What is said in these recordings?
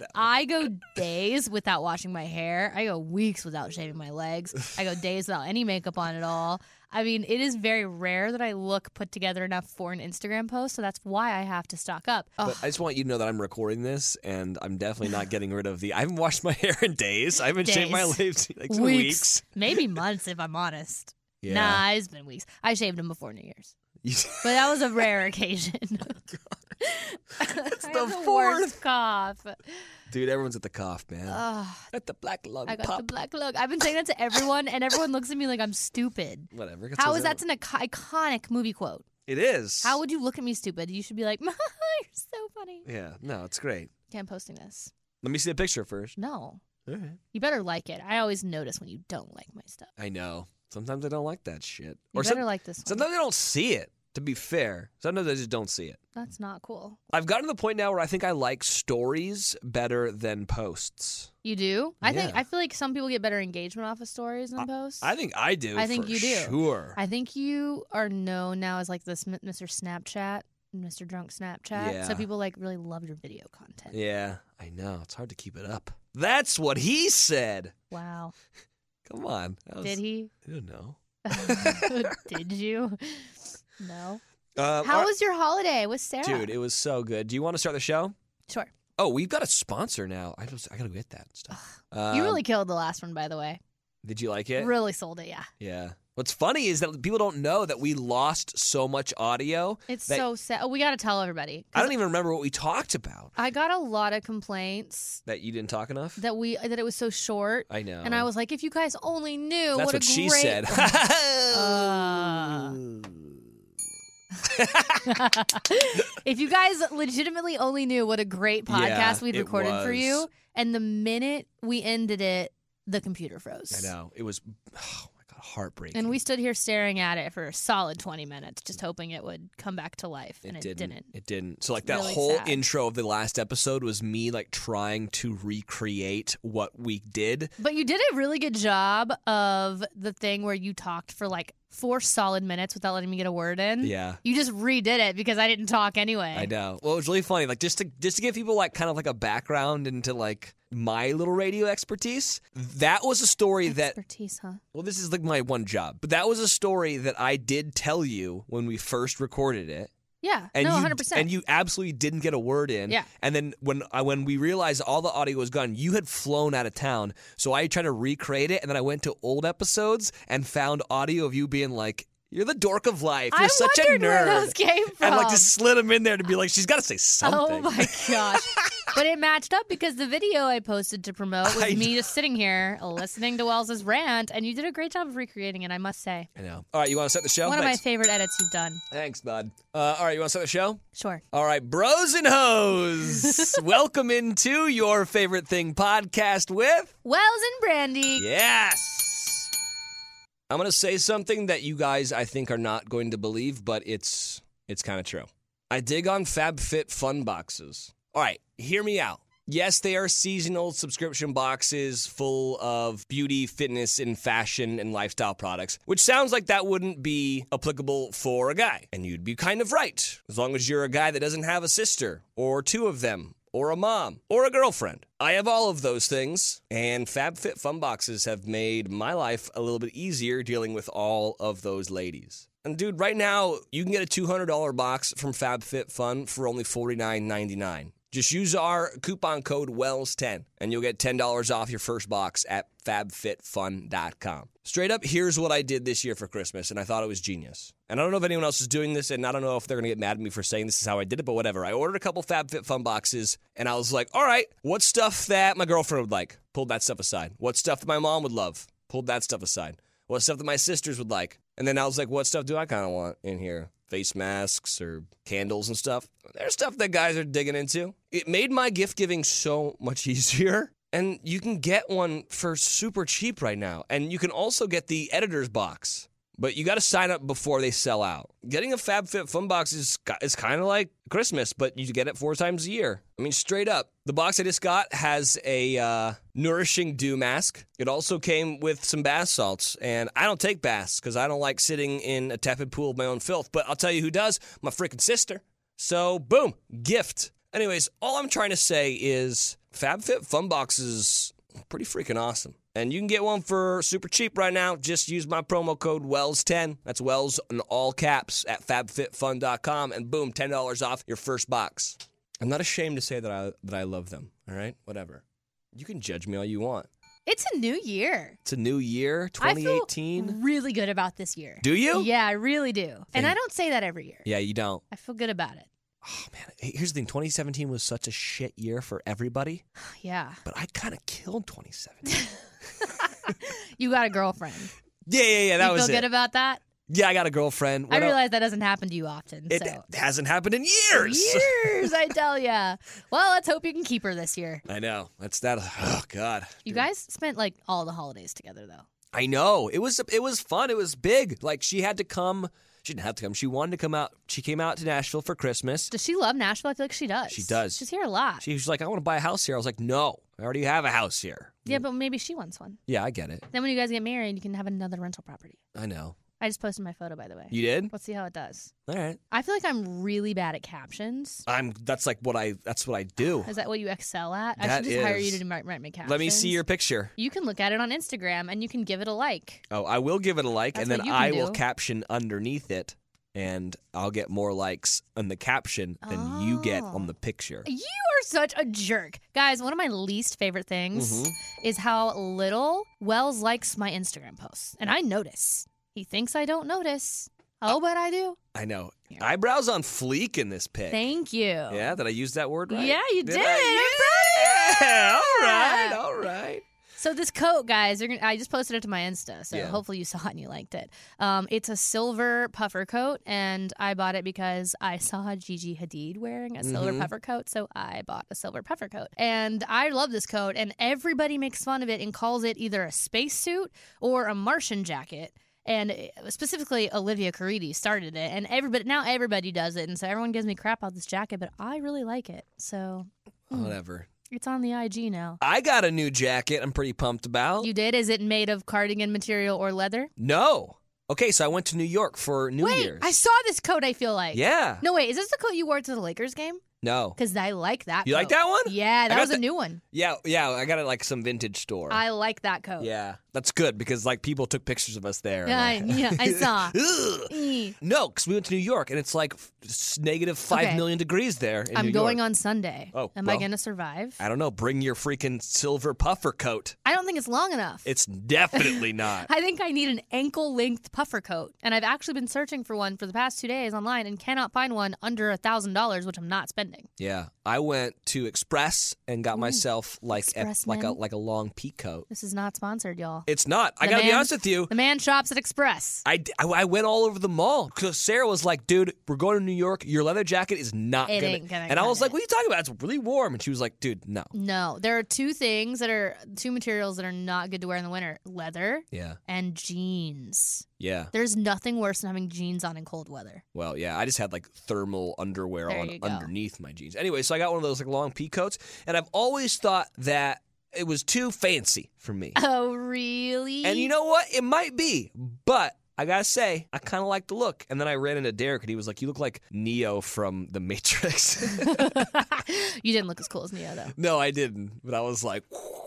I go days without washing my hair. I go weeks without shaving my legs. I go days without any makeup on at all. I mean, it is very rare that I look put together enough for an Instagram post, so that's why I have to stock up. But I just want you to know that I'm recording this, and I'm definitely not getting rid of I haven't washed my hair in days. I haven't shaved my legs in like 2 weeks. Maybe months, if I'm honest. Yeah. Nah, it's been weeks. I shaved them before New Year's. But that was a rare occasion. It's I the have the fourth worst cough. Dude, everyone's at the cough, man. At the black lung I got pop. the black lung. I've been saying that to everyone, and everyone looks at me like I'm stupid. Whatever. How is that an iconic movie quote? It is. How would you look at me stupid? You should be like, you're so funny. Yeah, no, it's great. Okay, I'm posting this. Let me see the picture first. No. All right. You better like it. I always notice when you don't like my stuff. I know. Sometimes I don't like that shit. You better like this one. Sometimes I don't see it, to be fair. Sometimes I just don't see it. That's not cool. I've gotten to the point now where I think I like stories better than posts. You do? Yeah. I feel like some people get better engagement off of stories than posts. I think I do. I think you do. Sure. I think you are known now as like this Mr. Snapchat, Mr. Drunk Snapchat. Yeah. So people like really love your video content. Yeah, I know. It's hard to keep it up. That's what he said. Wow. Come on. Did he? I don't know. Did you? No. How How was your holiday with Sarah? Dude, it was so good. Do you want to start the show? Sure. Oh, we've got a sponsor now. I gotta get that stuff. You really killed the last one, by the way. Did you like it? Really sold it, yeah. Yeah. What's funny is that people don't know that we lost so much audio. It's that so sad. Oh, we got to tell everybody. I don't even remember what we talked about. I got a lot of complaints That you didn't talk enough? that it was so short. I know. And I was like, if you guys only knew That's what what a she great said. If you guys legitimately only knew what a great podcast Yeah, we'd it recorded for was. you, and the minute we ended it, the computer froze. I know. It was, oh my God, heartbreaking. And we stood here staring at it for a solid 20 minutes, just hoping it would come back to life, and it didn't. It didn't. So like that Really whole sad. intro of the last episode was me like trying to recreate what we did. But you did a really good job of the thing where you talked for like 4 solid minutes without letting me get a word in. Yeah. You just redid it because I didn't talk anyway. I know. Well, it was really funny. Like just to give people like kind of like a background into like my little radio expertise. That was a story Expertise, huh? well, this is like my one job, but that was a story that I did tell you when we first recorded it. Yeah. And no, you, 100%. And you absolutely didn't get a word in. Yeah. And then when we realized all the audio was gone, you had flown out of town. So I tried to recreate it, and then I went to old episodes and found audio of you being like, "You're the dork of life. You're I such a wondered nerd." where those came from. And like just slid them in there to be like, she's got to say something. Oh my gosh. But it matched up because the video I posted to promote was I me just sitting here listening to Wells's rant, and you did a great job of recreating it, I must say. I know. All right, you want to start the show? One of my Thanks. favorite edits you've done. Thanks, bud. All right, you want to start the show? Sure. All right, bros and hoes, welcome into Your Favorite Thing podcast with Wells and Brandy. Yes. I'm going to say something that you guys, I think, are not going to believe, but it's kind of true. I dig on FabFitFun boxes. All right, hear me out. Yes, they are seasonal subscription boxes full of beauty, fitness, and fashion and lifestyle products, which sounds like that wouldn't be applicable for a guy. And you'd be kind of right, as long as you're a guy that doesn't have a sister, or 2 of them, or a mom, or a girlfriend. I have all of those things, and FabFitFun boxes have made my life a little bit easier dealing with all of those ladies. And dude, right now, you can get a $200 box from FabFitFun for only $49.99. Just use our coupon code WELLS10, and you'll get $10 off your first box at fabfitfun.com. Straight up, here's what I did this year for Christmas, and I thought it was genius. And I don't know if anyone else is doing this, and I don't know if they're going to get mad at me for saying this is how I did it, but whatever. I ordered a couple FabFitFun boxes, and I was like, all right, what stuff that my girlfriend would like? Pulled that stuff aside. What stuff that my mom would love? Pulled that stuff aside. What stuff that my sisters would like? And then I was like, what stuff do I kind of want in here? Face masks or candles and stuff. There's stuff that guys are digging into. It made my gift giving so much easier. And you can get one for super cheap right now. And you can also get the editor's box. But you got to sign up before they sell out. Getting a FabFitFun box is kind of like Christmas, but you get it 4 times a year. I mean, straight up. The box I just got has a nourishing dew mask. It also came with some bath salts. And I don't take baths because I don't like sitting in a tepid pool of my own filth. But I'll tell you who does. My freaking sister. So, boom. Gift. Anyways, all I'm trying to say is FabFit Fun Box is pretty freaking awesome. And you can get one for super cheap right now. Just use my promo code WELLS10. That's Wells in all caps at fabfitfun.com. And boom, $10 off your first box. I'm not ashamed to say that I love them. All right? Whatever. You can judge me all you want. It's a new year. It's a new year, 2018. I feel really good about this year. Do you? Yeah, I really do. And I don't say that every year. Yeah, you don't. I feel good about it. Oh, man. Hey, here's the thing. 2017 was such a shit year for everybody. Yeah. But I kind of killed 2017. You got a girlfriend. Yeah. That was it. You feel good about that? Yeah, I got a girlfriend. I realize that doesn't happen to you often. It hasn't happened in years. Years, I tell ya. Well, let's hope you can keep her this year. I know. That's that. Oh, God. You guys spent, like, all the holidays together, though. I know. It was fun. It was big. Like, she had to come. She didn't have to come. She wanted to come out. She came out to Nashville for Christmas. Does she love Nashville? I feel like she does. She does. She's here a lot. She was like, I want to buy a house here. I was like, no. I already have a house here. Yeah, but maybe she wants one. Yeah, I get it. Then when you guys get married, you can have another rental property. I know. I just posted my photo, by the way. You did? Let's see how it does. All right. I feel like I'm really bad at captions. That's what I do. Is that what you excel at? I That should just hire is. you to write my captions. Let me see your picture. You can look at it on Instagram and you can give it a like. Oh, I will give it a like, That's and then what you can I will do. caption underneath it, and I'll get more likes on the caption than you get on the picture. You are such a jerk. Guys, one of my least favorite things is how little Wells likes my Instagram posts. And I notice. He thinks I don't notice. Oh, but I do. I know. Yeah. Eyebrows on fleek in this pic. Thank you. Yeah, did I use that word right? Yeah, you did. Yeah. I'm proud of you. All right. So this coat, guys, I just posted it to my Insta, so Yeah. hopefully you saw it and you liked it. It's a silver puffer coat, and I bought it because I saw Gigi Hadid wearing a silver puffer coat, so I bought a silver puffer coat. And I love this coat, and everybody makes fun of it and calls it either a spacesuit or a Martian jacket. And specifically, Olivia Caridi started it, and now everybody does it, and so everyone gives me crap about this jacket, but I really like it. So Whatever. it's on the IG now. I got a new jacket I'm pretty pumped about. You did? Is it made of cardigan material or leather? No. Okay, so I went to New York for New Wait, Year's. I saw this coat, I feel like. Yeah. No, wait, is this the coat you wore to the Lakers game? No. Because I like that You coat. like that one? Yeah, that got was a the- new one. Yeah, I got it like some vintage store. I like that coat. Yeah, that's good because like people took pictures of us there. Yeah, I saw. Ugh. Eh. No, because we went to New York and it's like negative 5 million degrees there in I'm New going York. on Sunday. Oh, Am I going to survive? I don't know. Bring your freaking silver puffer coat. I don't think it's long enough. It's definitely not. I think I need an ankle-length puffer coat, and I've actually been searching for one for the past 2 days online and cannot find one under $1,000, which I'm not spending. Yeah, I went to Express and got myself like Expressman. a long pea coat. This is not sponsored, y'all. It's not. I The gotta be man- honest with you. The man shops at Express. I went all over the mall because Sarah was like, dude, we're going to New York. Your leather jacket is not It gonna. ain't gonna And I cut was like, it. what are you talking about? It's really warm. And she was like, dude, no. No, there are two materials that are not good to wear in the winter: leather Yeah. and jeans. Yeah. There's nothing worse than having jeans on in cold weather. Well, yeah, I just had like thermal underwear There on you go. underneath my jeans. Anyway, so I got one of those like long pea coats, and I've always thought that it was too fancy for me. Oh, really? And you know what? It might be, but I gotta say, I kind of like the look. And then I ran into Derek, and he was like, "You look like Neo from The Matrix." You didn't look as cool as Neo, though. No, I didn't, but I was like,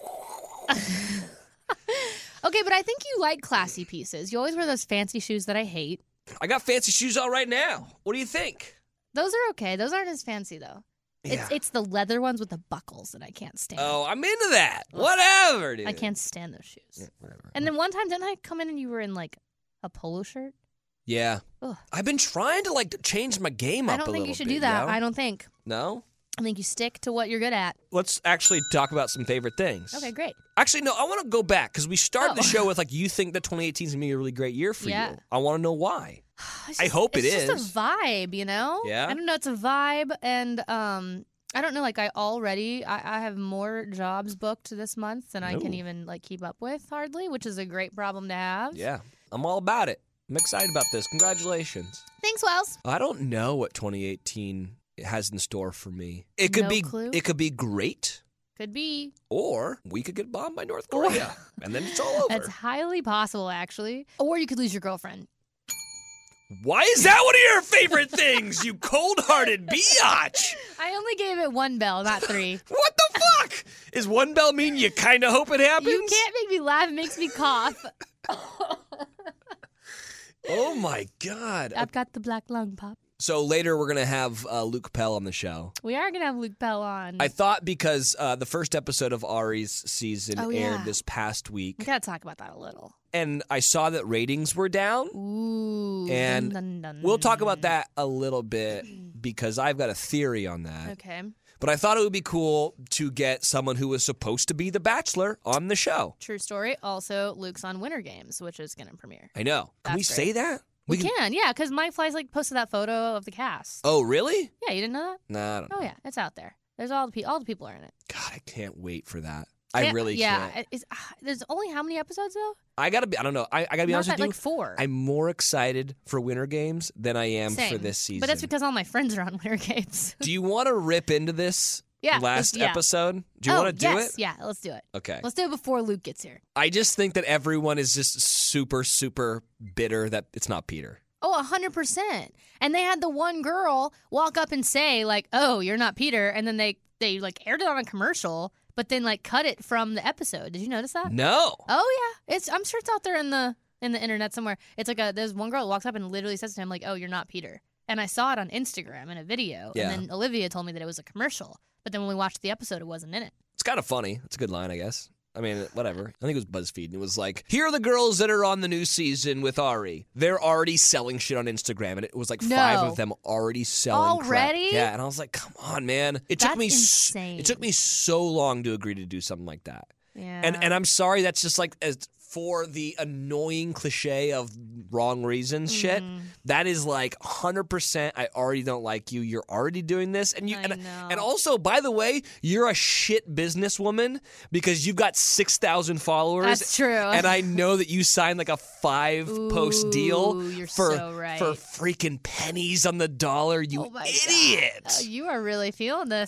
Okay, but I think you like classy pieces. You always wear those fancy shoes that I hate. I got fancy shoes on right now. What do you think? Those are okay. Those aren't as fancy, though. Yeah. It's the leather ones with the buckles that I can't stand. Oh, I'm into that. Whatever, dude. I can't stand those shoes. Yeah, whatever. And then one time, didn't I come in and you were in like a polo shirt? Yeah. Ugh. I've been trying to like change my game up I a don't little think you should bit, do that. yo. I don't think. No? I think you stick to what you're good at. Let's actually talk about some favorite things. Okay, great. Actually, no, I want to go back because we started the Oh. show with like, you think that 2018 is going to be a really great year for Yeah. you. I want to know why. It's I hope it it's is. just a vibe, you know? Yeah? I don't know. It's a vibe. And I don't know. Like, I have more jobs booked this month than I can Ooh. even like keep up with hardly, which is a great problem to have. Yeah. I'm all about it. I'm excited about this. Congratulations. Thanks, Wells. I don't know what 2018 has in store for me. It could No be clue? It could be great, Could be. or we could get bombed by North Korea, and then it's all over. That's highly possible, actually. Or you could lose your girlfriend. Why is that one of your favorite things, you cold-hearted biatch? I only gave it one bell, not three. What the fuck? Is one bell mean you kind of hope it happens? You can't make me laugh. It makes me cough. Oh, my God. I've got the black lung, Pop. So later we're going to have Luke Pell on the show. We are going to have Luke Pell on. I thought because the first episode of Ari's season aired this past week. We got to talk about that a little. And I saw that ratings were down. Ooh. And dun, dun, dun. we'll talk about that a little bit because I've got a theory on that. Okay. But I thought it would be cool to get someone who was supposed to be the Bachelor on the show. True story. Also, Luke's on Winter Games, which is going to premiere. I know. Can we say that? We can, yeah, because Mike Flies posted that photo of the cast. Oh, really? Yeah, you didn't know that? Nah, I don't know. Oh, yeah, it's out there. There's all the people are in it. God, I can't wait for that. I really can't. Yeah, there's only how many episodes, though? I don't know. I got to be honest with you. Like 4. I'm more excited for Winter Games than I am for this season. But that's because all my friends are on Winter Games. Do you want to rip into this last episode? Do you want to do it? Yeah, let's do it. Okay. Let's do it before Luke gets here. I just think that everyone is just super, super bitter that it's not Peter. Oh, 100%. And they had the one girl walk up and say, like, oh, you're not Peter. And then they like aired it on a commercial, but then like cut it from the episode. Did you notice that? No. Oh, yeah. I'm sure it's out there in the internet somewhere. It's like there's one girl that walks up and literally says to him, like, oh, you're not Peter. And I saw it on Instagram in a video. Yeah. And then Olivia told me that it was a commercial. But then when we watched the episode, it wasn't in it. It's kind of funny. It's a good line, I guess. I mean, whatever. I think it was BuzzFeed. And it was like, here are the girls that are on the new season with Ari. They're already selling shit on Instagram. And it was like 5 of them already selling crap. Yeah, and I was like, come on, man. That's insane. It took me so long to agree to do something like that. Yeah. And I'm sorry, that's just like for the annoying cliche of wrong reasons shit. That is like 100%. I already don't like you. You're already doing this, and and also, by the way, you're a shit businesswoman because you've got 6,000 followers. That's true. And I know that you signed like a 5-post deal for freaking pennies on the dollar. You idiot! You are really feeling this.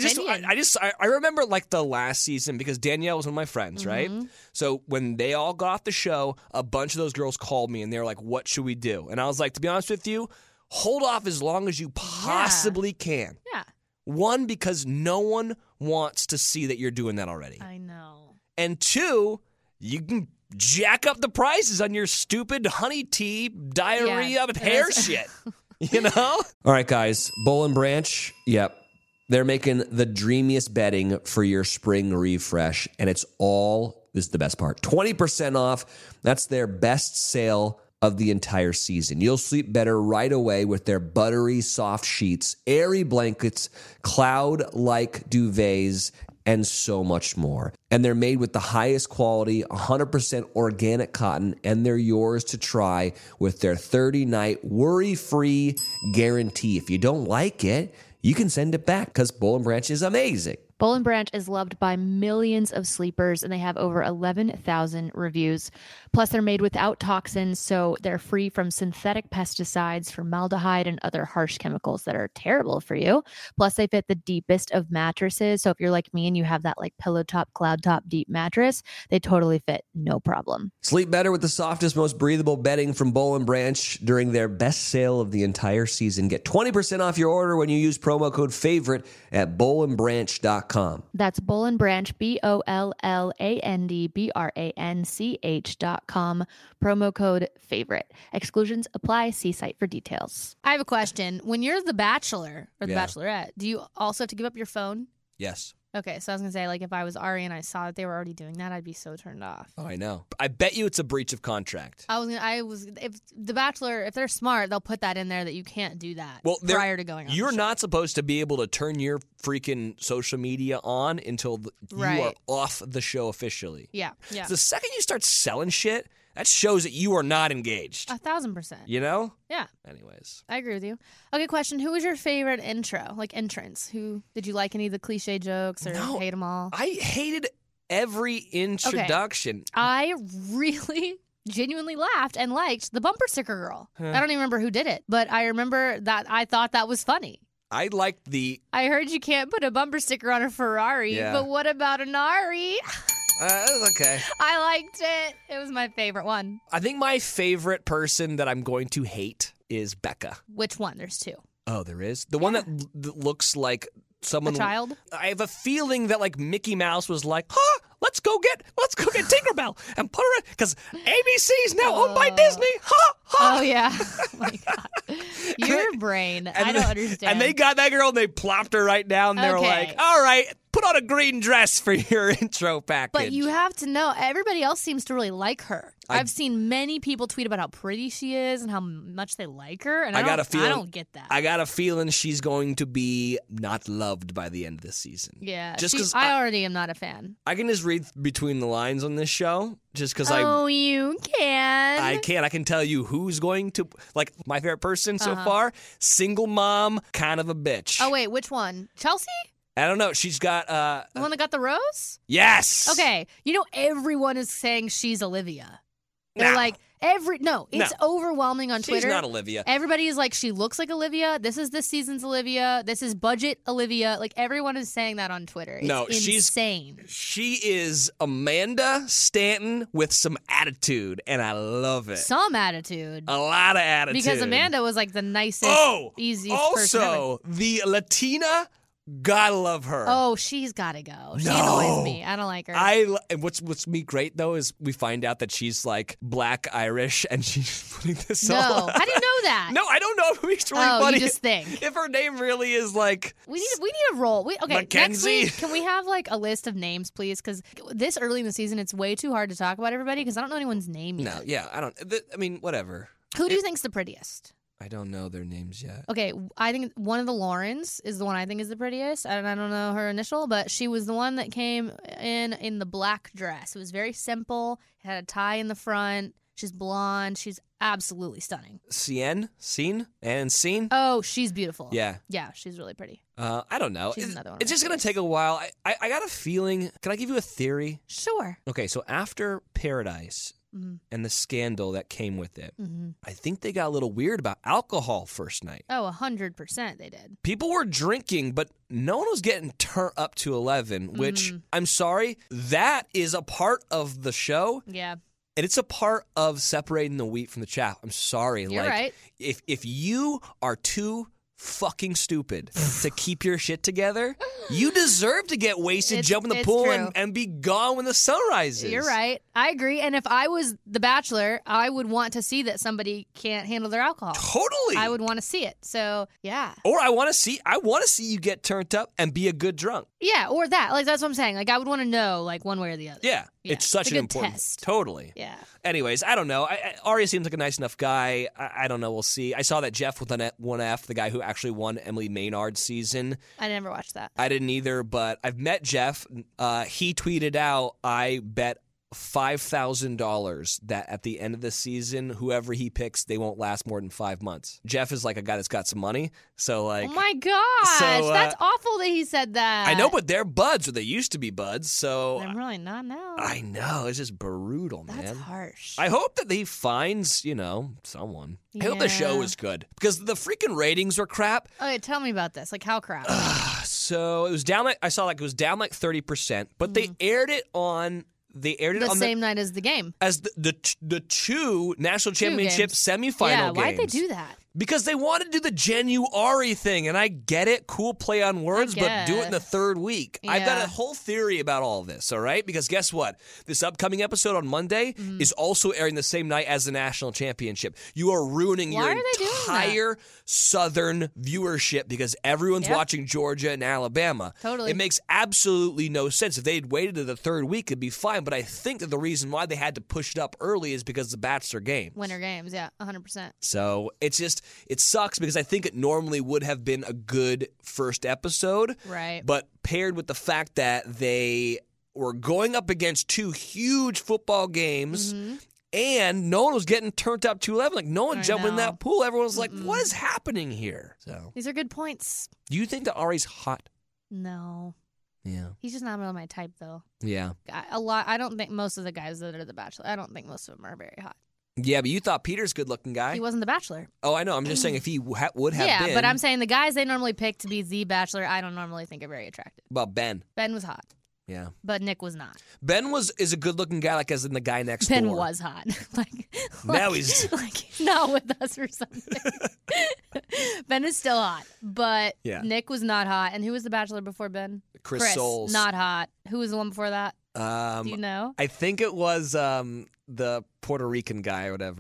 I remember like the last season because Danielle was one of my friends, right? So when they all got off the show, a bunch of those girls called me and they were like, what should we do? And I was like, to be honest with you, hold off as long as you possibly can. Yeah. 1, because no one wants to see that you're doing that already. I know. And 2, you can jack up the prices on your stupid honey tea diarrhea hair shit. You know? All right, guys. Boll and Branch. Yep. They're making the dreamiest bedding for your spring refresh, and it's all, this is the best part, 20% off. That's their best sale of the entire season. You'll sleep better right away with their buttery soft sheets, airy blankets, cloud-like duvets, and so much more. And they're made with the highest quality, 100% organic cotton, and they're yours to try with their 30-night worry-free guarantee. If you don't like it, you can send it back because Boll and Branch is amazing. Boll and Branch is loved by millions of sleepers, and they have over 11,000 reviews. Plus, they're made without toxins, so they're free from synthetic pesticides, formaldehyde, and other harsh chemicals that are terrible for you. Plus, they fit the deepest of mattresses, so if you're like me and you have that like pillow top, cloud top, deep mattress, they totally fit, no problem. Sleep better with the softest, most breathable bedding from Boll and Branch during their best sale of the entire season. Get 20% off your order when you use promo code FAVORITE at bollandbranch.com. That's Boll and Branch, BOLLANDBRANCH.com. Promo code FAVORITE. Exclusions apply. See site for details. I have a question. When you're the Bachelor or the Bachelorette, do you also have to give up your phone? Yes. Okay, so I was going to say, like, if I was Ari and I saw that they were already doing that, I'd be so turned off. Oh, I know. I bet you it's a breach of contract. If the Bachelor, if they're smart, they'll put that in there that you can't do that prior to going on. You're not supposed to be able to turn your freaking social media on until you are off the show officially. Yeah. So the second you start selling shit, that shows that you are not engaged. 1,000%. You know? Yeah. Anyways. I agree with you. Okay, question. Who was your favorite intro, like entrance? Did you like any of the cliche jokes or hate them all? I hated every introduction. Okay. I really genuinely laughed and liked the bumper sticker girl. I don't even remember who did it, but I remember that I thought that was funny. I liked I heard you can't put a bumper sticker on a Ferrari, but what about an Ari? It was okay. I liked it. It was my favorite one. I think my favorite person that I'm going to hate is Becca. Which one? There's 2. Oh, there is? The one that looks like someone. A child? I have a feeling that like Mickey Mouse was like, huh, let's go get Tinkerbell and put her in, because ABC is now owned by Disney. Ha ha. Oh, yeah. Oh, my God. Your brain. I don't understand. And they got that girl and they plopped her right down. They're Okay. like, all right, put on a green dress for your intro package. But you have to know, everybody else seems to really like her. I've seen many people tweet about how pretty she is and how much they like her, and I don't get that. I got a feeling she's going to be not loved by the end of the season. Yeah, just because I already am not a fan. I can just read between the lines on this show, just because you can. I can. I can tell you who's going to, like, my favorite person so far, single mom, kind of a bitch. Oh, wait, which one? Chelsea? I don't know. She's got, The one that got the rose? yes. Okay. You know, everyone is saying she's Olivia. They're No. like, it's overwhelming on Twitter. She's not Olivia. Everybody is like, she looks like Olivia. This is this season's Olivia. This is budget Olivia. Like, everyone is saying that on Twitter. It's insane. She is Amanda Stanton with some attitude, and I love it. Some attitude. A lot of attitude. Because Amanda was like the nicest, easiest person ever. Also, the Latina, gotta love her. Oh, she's gotta go. She No. annoys me. I don't like her. And what's me great though is we find out that she's like Black Irish, and she's putting this No. all. How do you know that? No, I don't know. It's really Oh, funny. you just think. If her name really is like We need a roll. Okay, next Mackenzie? week, can we have like a list of names, please? Because this early in the season, it's way too hard to talk about everybody because I don't know anyone's name yet. No, yeah, I don't. I mean, whatever. Who do you think's the prettiest? I don't know their names yet. Okay, I think one of the Laurens is the one I think is the prettiest. I don't know her initial, but she was the one that came in the black dress. It was very simple. It had a tie in the front. She's blonde. She's absolutely stunning. Scene? Oh, she's beautiful. Yeah. Yeah, she's really pretty. I don't know. She's another one of It's my just going to take a while. I got a feeling. Can I give you a theory? Sure. Okay, so after Paradise Mm-hmm. and the scandal that came with it, Mm-hmm. I think they got a little weird about alcohol first night. Oh, 100% they did. People were drinking, but no one was getting turned up to 11, which, Mm-hmm. I'm sorry, that is a part of the show. Yeah. And it's a part of separating the wheat from the chaff. I'm sorry. You're right. If you are too fucking stupid to keep your shit together, you deserve to get wasted, jump in the pool, true. and be gone when the sun rises. You're right. I agree. And if I was the Bachelor, I would want to see that somebody can't handle their alcohol. Totally. I would want to see it. So, yeah. Or I want to see you get turned up and be a good drunk. Yeah, or that. Like, that's what I'm saying. Like, I would want to know, like, one way or the other. Yeah. It's such a an good important test. Totally. Yeah. Anyways, I don't know. Arya seems like a nice enough guy. I don't know. We'll see. I saw that Jeff with one F, the guy who actually won Emily Maynard's season. I never watched that. I didn't either, but I've met Jeff. He tweeted out, I bet $5,000 that at the end of the season, whoever he picks, they won't last more than 5 months. Jeff is like a guy that's got some money. So like, Oh my gosh. So, that's awful that he said that. I know, but they're buds, or they used to be buds. So I'm really not now. I know. It's just brutal, man. That's harsh. I hope that he finds, someone. I hope the show Yeah. is good because the freaking ratings were crap. Okay, tell me about this. Like, how crap? So it was down like 30%, but they aired it on the same night as the game. as the two national championship games. semifinal Yeah, games. why'd they do that? Because they wanted to do the January thing, and I get it, cool play on words, but do it in the guess. third week. I've got Yeah. a whole theory about all this, all right? Because guess what? This upcoming episode on Monday Mm-hmm. is also airing the same night as the national championship. You are ruining Why your are they doing that? entire Southern viewership because everyone's Yep. watching Georgia and Alabama. Totally. It makes absolutely no sense. If they'd waited to the third week, it'd be fine, but I think that the reason why they had to push it up early is because the Bachelor game. Winter games, yeah, 100%. So it sucks because I think it normally would have been a good first episode. Right. But paired with the fact that they were going up against two huge football games and no one was getting turned up to 11. Like, no one I jumped in know. that pool. Everyone was like, what is happening here? So, These are good points. do you think that Ari's hot? No. Yeah. He's just not really my type, though. Yeah. I don't think most of the guys that are the Bachelor, I don't think most of them are very hot. Yeah, but you thought Peter's a good-looking guy. He wasn't the Bachelor. Oh, I know. I'm just saying if he would have been. Yeah, but I'm saying the guys they normally pick to be the Bachelor, I don't normally think are very attractive. About Ben. Ben was hot, Yeah. but Nick was not. Ben is a good-looking guy, like as in the guy next Ben door. was hot. Now he's- like he's not with us or something. Ben is still hot, but Yeah. Nick was not hot. And who was the bachelor before Ben? Chris Soules. Not hot. Who was the one before that? Do you know? I think it was the Puerto Rican guy or whatever.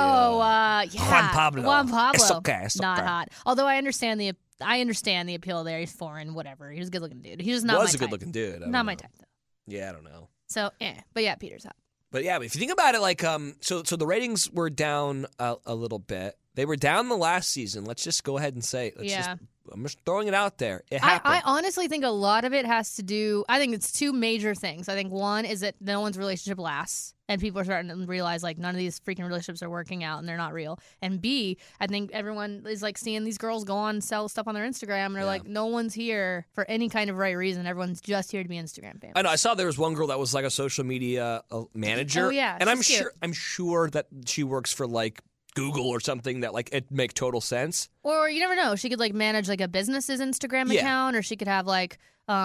Yeah. Juan Pablo. Juan Pablo. It's okay. It's Not okay. hot. Although I understand the appeal there. He's foreign, whatever. He was a good looking dude. He was not my was a type. good looking dude. I don't Not my know. type though. Yeah, I don't know. So, but yeah, Peter's hot. But yeah, if you think about it, like, so the ratings were down a little bit. They were down the last season. Let's just go ahead and say, I'm just throwing it out there. It happened. I honestly think a lot of it has to do. I think it's two major things. I think one is that no one's relationship lasts, and people are starting to realize like none of these freaking relationships are working out, and they're not real. And B, I think everyone is like seeing these girls go on and sell stuff on their Instagram, and they're like, no one's here for any kind of right reason. Everyone's just here to be Instagram famous. I know. I saw there was one girl that was like a social media manager. Oh yeah, and she's cute. I'm sure that she works for like Google or something that like it make total sense. Or you never know. She could like manage like a business's Instagram account, or she could have like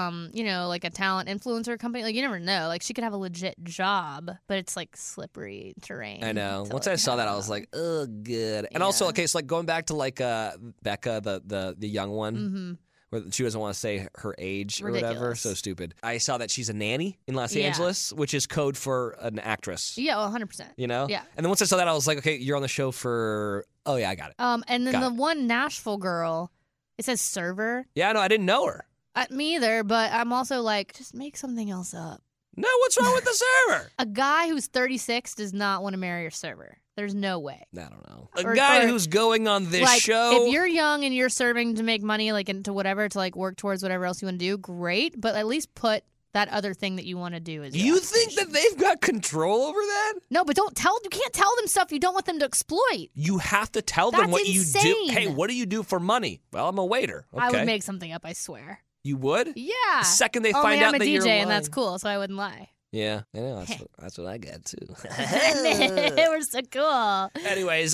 like a talent influencer company. Like you never know. Like she could have a legit job, but it's like slippery terrain. I know. to, Once like, I saw that, I have. was like, oh, good. And also, okay, so like going back to like Becca, the young one, where she doesn't want to say her age or whatever. Ridiculous. So stupid. I saw that she's a nanny in Los Yeah. Angeles, which is code for an actress. Yeah, 100%. You know? Yeah. And then once I saw that, I was like, okay, you're on the show for. Oh yeah, I got it. And then Got the it. one Nashville girl, it says server. Yeah, no, I didn't know her. Me either, but I'm also like, just make something else up. No, what's wrong with the server? A guy who's 36 does not want to marry a server. There's no way. I don't know. Or- A guy or- who's going on this like, show. if you're young and you're serving to make money, like into whatever, to like work towards whatever else you want to do, great. But at least put that other thing that you want to do as your You think occupation. that they've got control over that? No, but you can't tell them stuff you don't want them to exploit. You have to tell them That's what you do. insane. Hey, what do you do for money? Well, I'm a waiter. Okay. I would make something up, I swear. You would? Yeah. The second they Only find I'm out a that DJ you're and that's lying. cool, so I wouldn't lie. Yeah, I know. That's what I got too. We're so cool. Anyways,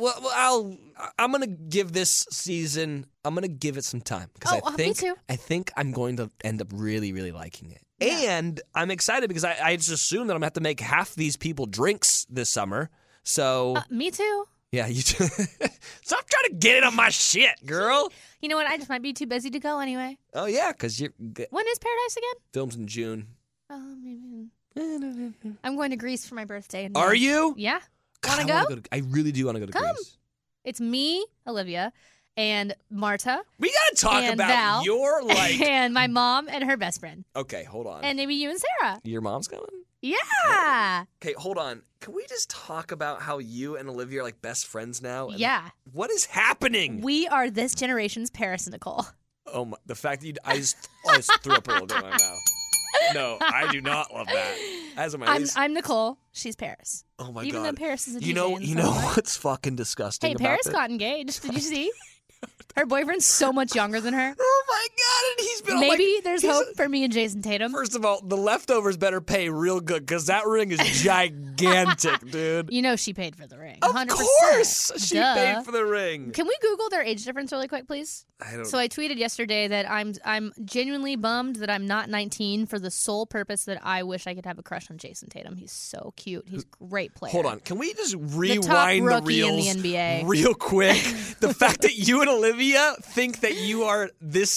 I'm gonna give this season. I'm gonna give it some time because me too. I think I'm going to end up really, really liking it. Yeah. And I'm excited because I just assume that I'm gonna have to make half these people drinks this summer. So Me too. yeah, you stop trying to get in on my shit, girl. You know what? I just might be too busy to go anyway. Oh yeah, because When is Paradise again? films in June. Oh, maybe. I'm going to Greece for my birthday. in Are May. you? Yeah. God, Want to go? I really do want to go to Come. Greece. It's me, Olivia, and Marta, We gotta talk And about Val. your like. and my mom and her best friend. Okay, hold on. And maybe you and Sarah. Your mom's coming? Yeah. Okay, hold on. Can we just talk about how you and Olivia are like best friends now? And Yeah. What is happening? We are this generation's Paris and Nicole. Oh my! The fact that I just threw up a little bit in my mouth. No, I do not love that. As am I. I'm Nicole. She's Paris. Oh my Even god! though Paris is a you DJ know, in you some know way. what's fucking disgusting Hey, about Paris this? got engaged. Did you see? Her boyfriend's so much younger than her. Oh my god! And he's been on, Maybe like, there's he's- hope for me and Jason Tatum. First of all, the leftovers better pay real good because that ring is gigantic, dude. You know she paid for the ring. Of 100%. course, she Duh. paid for the ring. Can we Google their age difference really quick, please? I don't. So I tweeted yesterday that I'm genuinely bummed that I'm not 19 for the sole purpose that I wish I could have a crush on Jason Tatum. He's so cute. He's a great player. Hold on. Can we just top rewind the rookie in reels the NBA. real quick? The fact that you and Olivia think that you are this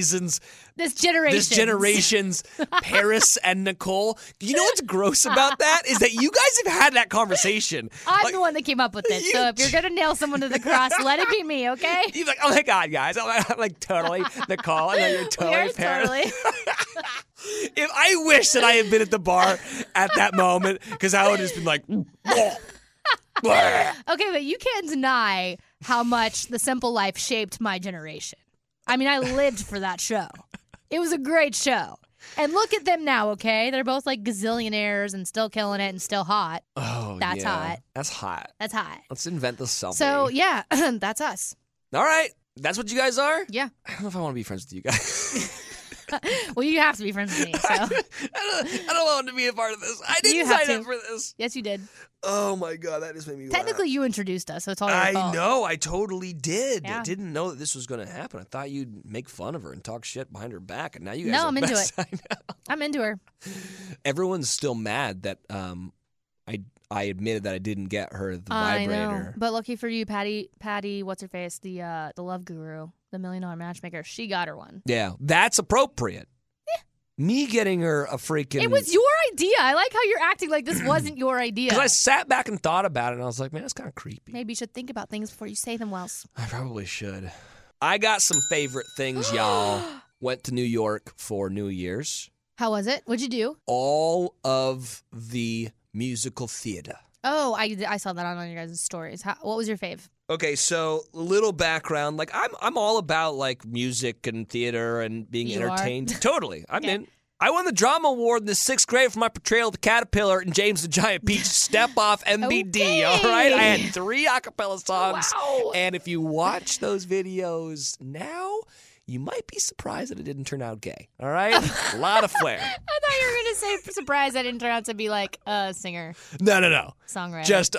generation's Paris and Nicole. You know what's gross about that is that you guys have had that conversation. I'm Like, the one that came up with it. So if you're gonna nail someone to the cross, let it be me, okay? You're like, oh my god, guys! I'm like totally Nicole. I know you're We totally are Paris. totally. If I wish that I had been at the bar at that moment, because I would have just been like, Okay, but you can't deny how much The Simple Life shaped my generation. I mean, I lived for that show. It was a great show. And look at them now, okay? They're both like gazillionaires and still killing it and still hot. oh, That's yeah. hot. That's hot. That's hot. Let's invent the something. So, yeah, that's us. all right, that's what you guys are. Yeah. I don't know if I want to be friends with you guys. Well, you have to be friends with me, so. I don't want to be a part of this. I didn't You have sign up to. for this. Yes, you did. Oh my god, that just made me Technically, you introduced us, so it's all your laugh. I fault. know, I totally did. Yeah. I didn't know that this was going to happen. I thought you'd make fun of her and talk shit behind her back, and now you guys No, are I'm into best. it. I know. I'm into her. Everyone's still mad that I admitted that I didn't get her the I know. vibrator. But lucky for you, Patty, what's her face? The love guru, the $1 Million Matchmaker. She got her one. Yeah, that's appropriate. Me getting her a freaking... It was your idea. I like how you're acting like this wasn't your idea. Because I sat back and thought about it, and I was like, man, that's kind of creepy. Maybe you should think about things before you say them, Wells. I probably should. I got some favorite things, y'all. Went to New York for New Year's. How was it? What'd you do? All of the musical theater. Oh, I saw that on your guys' stories. What was your fave? Okay, so a little background. Like I'm all about like music and theater and being You entertained. are? Totally. I'm Okay. in. I won the drama award in the 6th grade for my portrayal of the caterpillar in James the Giant Peach Step Off MBD. Okay. All right, I had 3 a cappella songs. Wow. And if you watch those videos now, you might be surprised that it didn't turn out gay. All right, a lot of flair. I thought you were going to say, surprise, I didn't turn out to be like a singer, No. songwriter. Just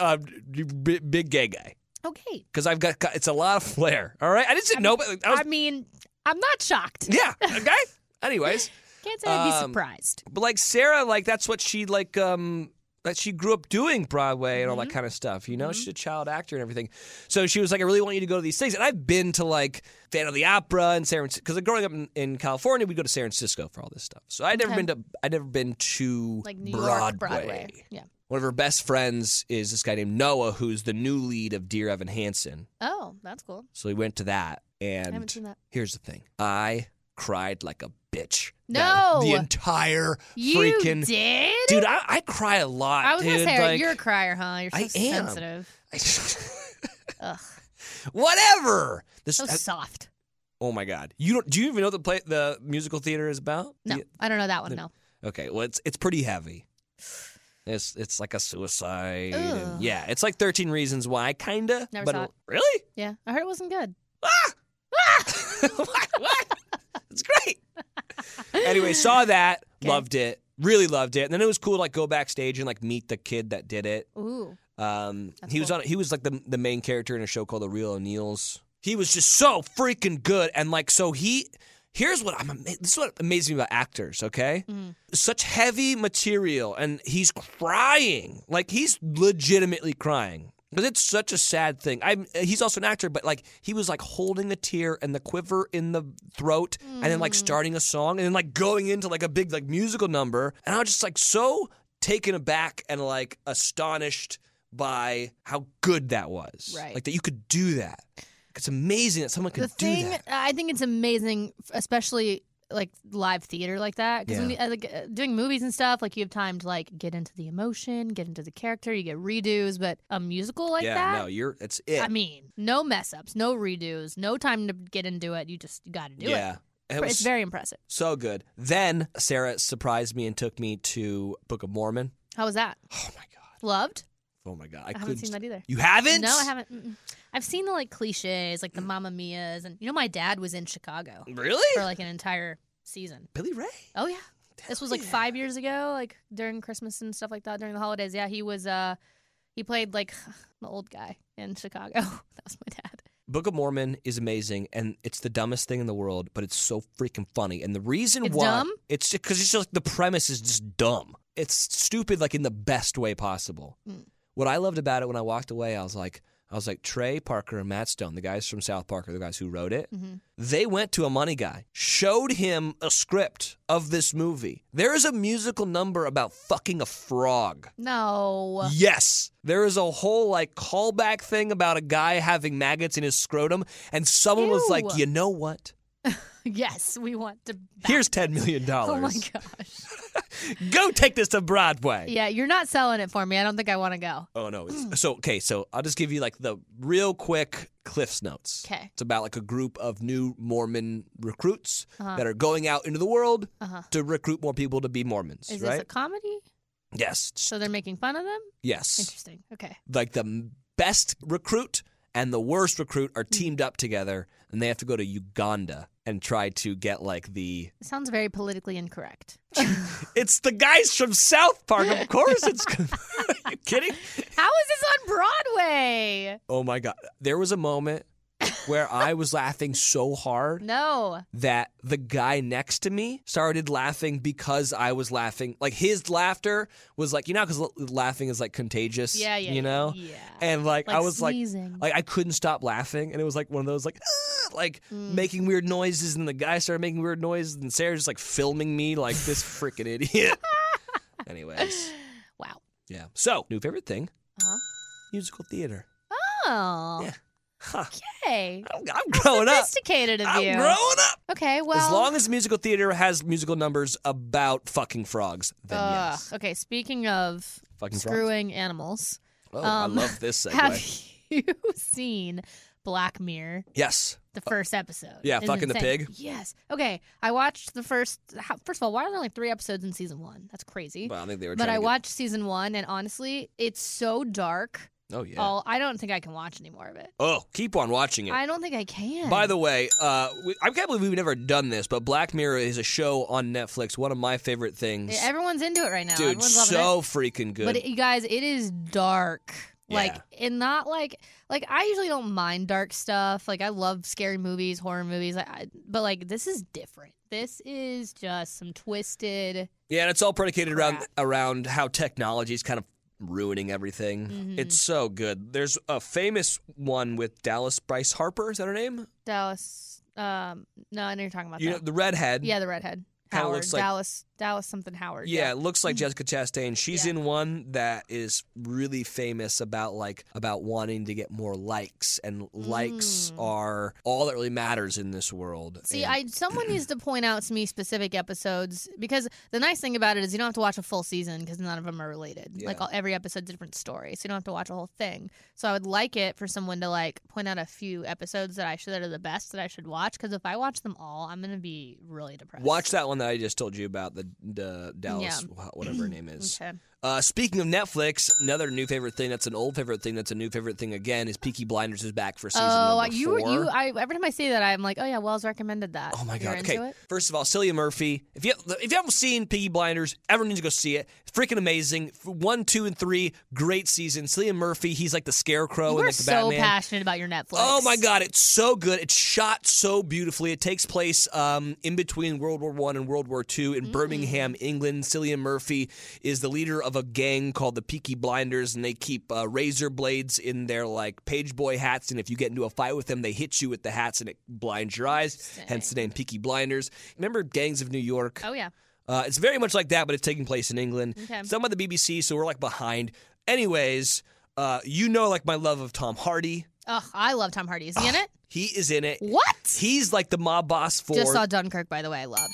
big gay guy. Okay. Because I've got it's a lot of flair. All right, I just didn't know. But I mean, I'm not shocked. yeah. Okay. Anyways. Can't say I'd be surprised. But like Sarah, like that's what she like that she grew up doing Broadway and all that kind of stuff. You know, she's a child actor and everything. So she was like, I really want you to go to these things. And I've been to like Phantom of the Opera and San Francisco because growing up in California, we'd go to San Francisco for all this stuff. So I'd never been to Like New Broadway. York, Broadway. Yeah. One of her best friends is this guy named Noah, who's the new lead of Dear Evan Hansen. Oh, that's cool. So we went to that, and I haven't seen that. here's the thing: I cried like a bitch. No. the entire You freaking did? dude. I cry a lot. I was dude. going to say, like, you're a crier, huh? You're so I am. sensitive. Ugh. Whatever. This. So soft. Oh my God! Do you even know what the musical theater is about? No, I don't know that one, no. Okay, well it's pretty heavy. It's like a suicide. Ugh. And yeah, it's like 13 Reasons Why, kinda. Never but saw it. Really? Yeah, I heard it wasn't good. What? It's great. Anyway, saw that, Okay. loved it, really loved it, and then it was cool to like go backstage and like meet the kid that did it. Ooh. He was like the main character in a show called The Real O'Neills. He was just so freaking good, and like so he. Here's what this is what amazes me about actors, okay? Such heavy material, and he's crying. Like, he's legitimately crying. Because it's such a sad thing. He's also an actor, but, like, he was, like, holding a tear and the quiver in the throat and then, like, starting a song and then, like, going into, like, a big, like, musical number. And I was just, like, so taken aback and, like, astonished by how good that was. Right. Like, that you could do that. It's amazing that someone could do that. I think it's amazing, especially like live theater like that. Because doing movies and stuff, like you have time to like get into the emotion, get into the character, you get redos. But a musical like that, it's it. I mean, no mess ups, no redos, no time to get into it. You got to do it. Yeah. It's very impressive. So good. Then Sarah surprised me and took me to Book of Mormon. How was that? Oh my God. Loved? Oh my God. I haven't seen that either. You haven't? No, I haven't. Mm-mm. I've seen the like cliches, like the Mamma Mia's, and my dad was in Chicago Really? for like an entire season. Billy Ray? Oh yeah, this was like 5 years ago, like during Christmas and stuff like that, during the holidays. Yeah, he was. He played like the old guy in Chicago. That was my dad. Book of Mormon is amazing, and it's the dumbest thing in the world, but it's so freaking funny. And the reason It's why dumb? it's because it's just like the premise is just dumb. It's stupid, like in the best way possible. What I loved about it when I walked away, I was like, Trey Parker and Matt Stone, the guys from South Park, are the guys who wrote it. They went to a money guy, showed him a script of this movie. There is a musical number about fucking a frog. No. Yes. There is a whole like callback thing about a guy having maggots in his scrotum, and someone was like, you know what? Yes, we want to. Here's $10 million. Oh my gosh. Go take this to Broadway. Yeah, you're not selling it for me. I don't think I want to go. Oh no. So I'll just give you like the real quick Cliff's Notes. Okay. It's about like a group of new Mormon recruits that are going out into the world to recruit more people to be Mormons. Is right? this a comedy? Yes. So they're making fun of them? Yes. Interesting. Okay. Like the best recruit and the worst recruit are teamed up together, and they have to go to Uganda and try to get like the. It sounds very politically incorrect. It's the guys from South Park, of course. It's. Are you kidding? How is this on Broadway? Oh my God! There was a moment where I was laughing so hard No. that the guy next to me started laughing because I was laughing. Like his laughter was like, because laughing is like contagious. Yeah. Yeah. And like I was sneezing. like I couldn't stop laughing, and it was like one of those like making weird noises, and the guy started making weird noises, and Sarah's just like filming me like this freaking idiot. Anyways, Wow. yeah. So new favorite thing, Uh-huh. musical theater. Oh. Yeah. Huh. Okay. I'm growing up. Sophisticated of you. I'm growing up. Okay, well. As long as musical theater has musical numbers about fucking frogs, then yes. Okay, speaking of Fucking screwing animals, Oh, I love this segue. have you seen Black Mirror? Yes. The first episode. Yeah, It's fucking the insane. pig. Yes. Okay, I watched the first of all, why are there only 3 episodes in season 1? That's crazy. Well, I think they were But trying I to watched season 1, and honestly, it's so dark. Oh, yeah. I don't think I can watch any more of it. Oh, keep on watching it. I don't think I can. By the way, I can't believe we've never done this, but Black Mirror is a show on Netflix. One of my favorite things. Everyone's into it right now. Dude, Everyone's loving so it. freaking good. But you guys, it is dark. Like, Yeah. and not like I usually don't mind dark stuff. Like, I love scary movies, horror movies. But like, this is different. This is just some twisted. Yeah, and it's all predicated Crap. around how technology is kind of ruining everything. Mm-hmm. It's so good. There's a famous one with Dallas Bryce Harper. Is that her name? Dallas. No, I know you're talking about You know, that. the redhead. Yeah, the redhead. Kinda Howard. looks like- Dallas something Howard. Yeah, it looks like Jessica Chastain. She's Yeah. in one that is really famous about wanting to get more likes, and likes are all that really matters in this world. See, And- someone needs to point out to me specific episodes, because the nice thing about it is you don't have to watch a full season because none of them are related. Yeah. Like every episode's a different story, so you don't have to watch a whole thing. So I would like it for someone to like point out a few episodes that are the best that I should watch, because if I watch them all, I'm gonna be really depressed. Watch that one that I just told you about, the Dallas, whatever her name is. Okay. Speaking of Netflix, another new favorite thing that's an old favorite thing that's a new favorite thing again is Peaky Blinders is back for season number 4. Every time I say that, I'm like, oh yeah, Wells recommended that. Oh my You're god! into Okay, it? first of all, Cillian Murphy. If you haven't seen Peaky Blinders, everyone needs to go see it. Freaking amazing! 1, 2, and 3, great season. Cillian Murphy, he's like the Scarecrow You and are like the so Batman. passionate about your Netflix. Oh my god, it's so good. It's shot so beautifully. It takes place in between World War I and World War II in Birmingham, England. Cillian Murphy is the leader of a gang called the Peaky Blinders, and they keep razor blades in their like page boy hats, and if you get into a fight with them, they hit you with the hats and it blinds your eyes, hence the name Peaky Blinders. Remember Gangs of New York? Oh yeah. It's very much like that, but it's taking place in England. Okay. It's done by the BBC, so we're like behind. Anyways, like my love of Tom Hardy. Ugh, I love Tom Hardy. Is he in it? He is in it. What? He's like the mob boss for. Just saw Dunkirk, by the way. I loved.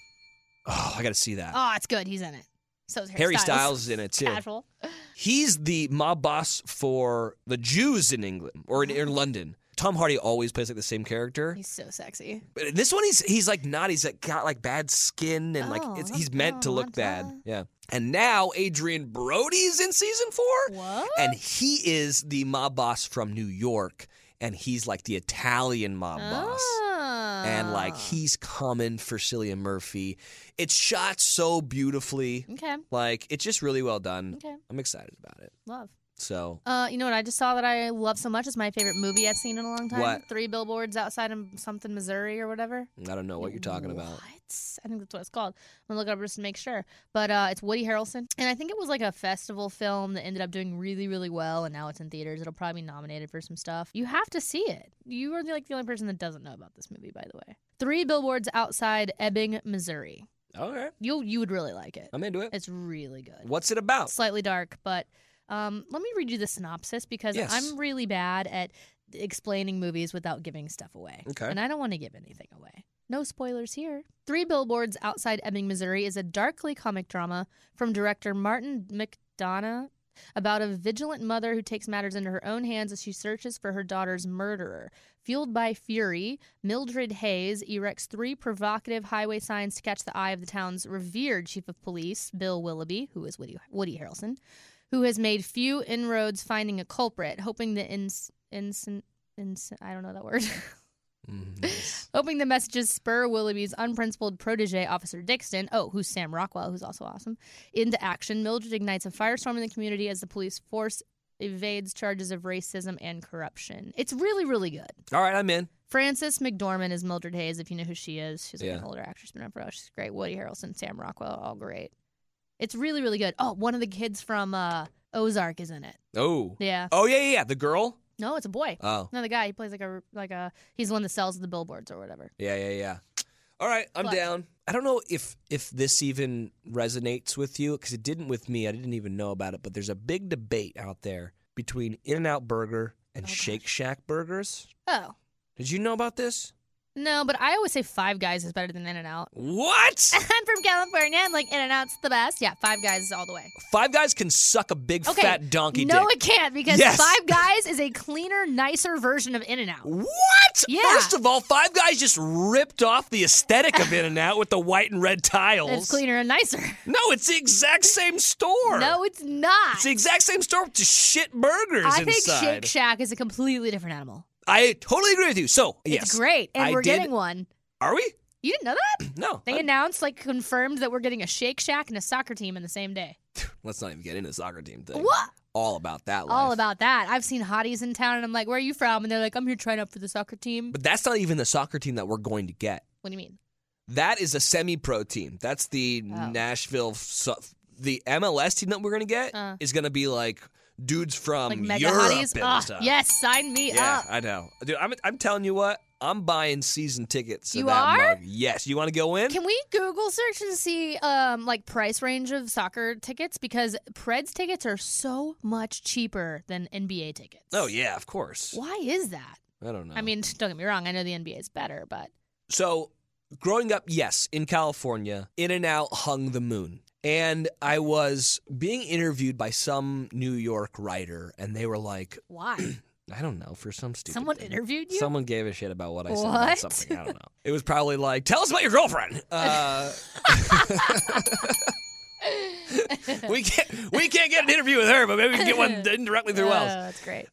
Oh, I got to see that. Oh, it's good. He's in it. So is Harry Styles is in it too. Casual. He's the mob boss for the Jews in England or in London. Tom Hardy always plays like the same character. He's so sexy. But in this one, he's like not. He's like got like bad skin and like he's meant to look bad. Yeah. And now Adrian Brody's in season 4. What? And he is the mob boss from New York, and he's like the Italian mob boss. And like he's coming for Cillian Murphy. It's shot so beautifully. Okay. Like it's just really well done. Okay. I'm excited about it. Love. So You know what I just saw that I love so much? It's my favorite movie I've seen in a long time. What? 3 Billboards Outside of something, Missouri or whatever. I don't know what you're talking about. What? I think that's what it's called. I'm going to look it up just to make sure. But it's Woody Harrelson. And I think it was like a festival film that ended up doing really, really well. And now it's in theaters. It'll probably be nominated for some stuff. You have to see it. You are the only person that doesn't know about this movie, by the way. 3 Billboards Outside Ebbing, Missouri. Okay. You would really like it. I'm into it. It's really good. What's it about? Slightly dark, but let me read you the synopsis because Yes. I'm really bad at explaining movies without giving stuff away. Okay. And I don't want to give anything away. No spoilers here. 3 Billboards Outside Ebbing, Missouri is a darkly comic drama from director Martin McDonough about a vigilant mother who takes matters into her own hands as she searches for her daughter's murderer. Fueled by fury, Mildred Hayes erects 3 provocative highway signs to catch the eye of the town's revered chief of police, Bill Willoughby, who is Woody Harrelson, who has made few inroads finding a culprit, hoping the I don't know that word. Hoping the messages spur Willoughby's unprincipled protege, Officer Dixon, who's Sam Rockwell, who's also awesome, into action. Mildred ignites a firestorm in the community as the police force evades charges of racism and corruption. It's really, really good. All right, I'm in. Frances McDormand is Mildred Hayes, if you know who she is. She's like Yeah. an older actress, been up for a while. She's great. Woody Harrelson, Sam Rockwell, all great. It's really, really good. Oh, one of the kids from Ozark is in it. Oh. Yeah. Oh, yeah. The girl? No, it's a boy. Oh. No, the guy. He plays like a. He's the one that sells the billboards or whatever. Yeah. All right, I'm down. I don't know if this even resonates with you, because it didn't with me. I didn't even know about it, but there's a big debate out there between In-N-Out Burger and Shake Shack burgers. Oh. Did you know about this? No, but I always say Five Guys is better than In-N-Out. What? I'm from California, and like In-N-Out's the best. Yeah, Five Guys is all the way. Five Guys can suck a big fat donkey no, dick. it can't, because Yes. Five Guys is a cleaner, nicer version of In-N-Out. What? Yeah. First of all, Five Guys just ripped off the aesthetic of In-N-Out with the white and red tiles. It's cleaner and nicer. No, it's the exact same store. No, it's not. It's the exact same store with just shit burgers I think inside. Shake Shack is a completely different animal. I totally agree with you. So, yes. It's great, and we're getting one. Are we? You didn't know that? No. They announced, confirmed that we're getting a Shake Shack and a soccer team in the same day. Let's not even get into the soccer team thing. What? All about that life. All about that. I've seen hotties in town, and I'm like, where are you from? And they're like, I'm here trying out for the soccer team. But that's not even the soccer team that we're going to get. What do you mean? That is a semi-pro team. That's the Nashville. The MLS team that we're going to get is going to be like dudes from Like mega Europe hotties? and stuff. Yes, sign me Yeah, up. I know. Dude, I'm telling you what. I'm buying season tickets to You that are? mug. Yes. You want to go in? Can we Google search and see price range of soccer tickets? Because Preds tickets are so much cheaper than NBA tickets. Oh, yeah, of course. Why is that? I don't know. I mean, don't get me wrong. I know the NBA is better, but So, growing up, yes, in California, In-N-Out hung the moon. And I was being interviewed by some New York writer, and they were like, why? I don't know, for some stupid Someone thing. interviewed you? Someone gave a shit about what I said about What? something. I don't know. It was probably like, tell us about your girlfriend. We can't get an interview with her, but maybe we can get one indirectly through Wells. That's great.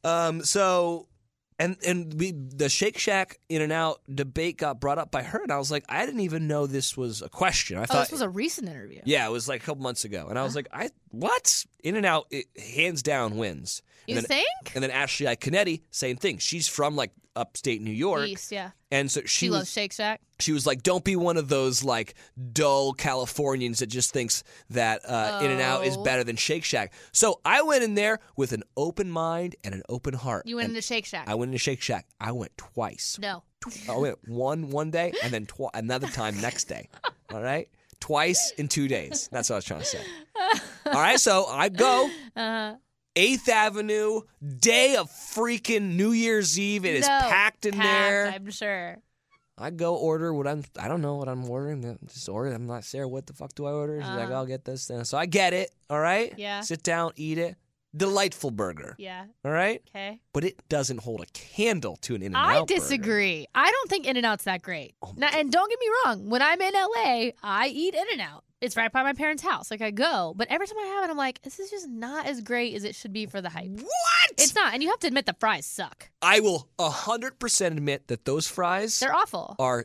The Shake Shack In-N-Out debate got brought up by her, and I was like, I didn't even know this was a question. I thought This was a recent interview. yeah, it was like a couple months ago, and I was like, what? In-N-Out, hands down wins. You think? And then Ashley Iconetti, same thing. She's from like upstate New York. East, yeah. And so She loves Shake Shack. she was like, don't be one of those like dull Californians that just thinks that In-N-Out is better than Shake Shack. So I went in there with an open mind and an open heart. You went into Shake Shack. I went into Shake Shack. I went twice. No. I went one day and then another time next day. All right? Twice in 2 days. That's what I was trying to say. All right, so I go. 8th Avenue, day of freaking New Year's Eve. It is packed in there. I'm sure. I go order I don't know what I'm ordering. Just order. I'm not Sarah. What the fuck do I order? She's like, I'll get this. So I get it. All right. Yeah. Sit down, eat it. Delightful burger. Yeah. All right. Okay. But it doesn't hold a candle to an In-N-Out I burger. disagree. I don't think In-N-Out's that great. Now, and don't get me wrong. When I'm in LA, I eat In-N-Out. It's right by my parents' house. Like, I go. But every time I have it, I'm like, this is just not as great as it should be for the hype. What? It's not. And you have to admit the fries suck. I will 100% admit that those fries They're awful. are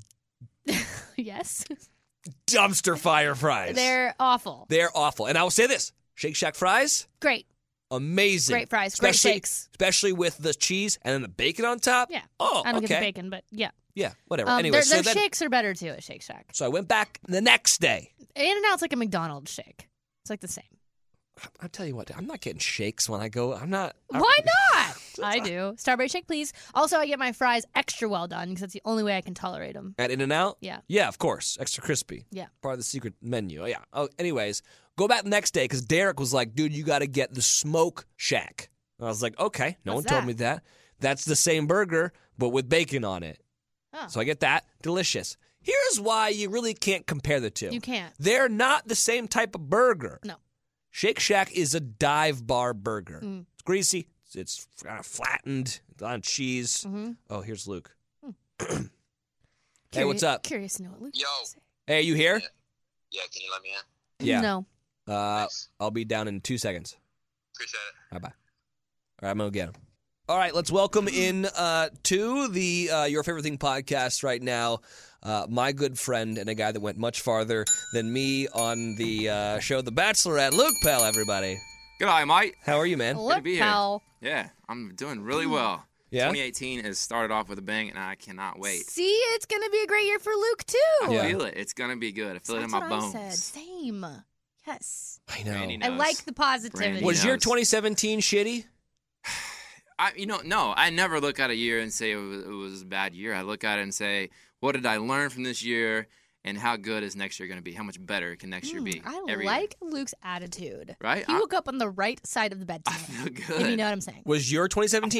Yes. dumpster fire fries. They're awful. They're awful. And I will say this. Shake Shack fries, Great. amazing. Great fries. Great shakes. Especially with the cheese and then the bacon on top. Yeah. Oh, I don't okay. get the bacon, but yeah. Yeah, whatever. Their Anyway, so then, shakes are better too at Shake Shack. so I went back the next day. In-N-Out's like a McDonald's shake. It's like the same. I'll tell you what, I'm not getting shakes when I go. I'm not. Why not? I do. Strawberry shake, please. Also, I get my fries extra well done because that's the only way I can tolerate them. At In-N-Out? Yeah. Yeah, of course. Extra crispy. Yeah. Part of the secret menu. Yeah. Oh, anyways, go back the next day because Derek was like, dude, you got to get the Smoke Shack. And I was like, okay. No What's one told that? me that. That's the same burger, but with bacon on it. Oh. So I get that. Delicious. Here's why you really can't compare the two. You can't. They're not the same type of burger. No. Shake Shack is a dive bar burger. Mm. It's greasy. It's flattened. It's on cheese. Mm-hmm. Oh, here's Luke. Hey, what's up? Curious to know what Luke Yo. has to say. Hey, you here? Yeah, can you let me in? Yeah. No. Thanks. I'll be down in 2 seconds. Appreciate it. Bye-bye. All right, I'm going to get him. All right, let's welcome in to the Your Favorite Thing podcast right now, my good friend and a guy that went much farther than me on the show The Bachelorette, Luke Pell, everybody. G'day, mate. How are you, man? Look be here. how. Yeah, I'm doing really well. Yeah? 2018 has started off with a bang, and I cannot wait. See, it's gonna be a great year for Luke too. Yeah. I feel it. It's going to be good. I feel it in That's my what bones. I said. Same. Yes. I know. Randy I knows. like the positivity. Randy Was your knows. 2017 shitty? No, I never look at a year and say it was a bad year. I look at it and say, what did I learn from this year, and how good is next year going to be? How much better can next year be? I every like Luke's attitude. Right? He woke up on the right side of the bed I today. feel If good. you know what I'm saying. Was your 2017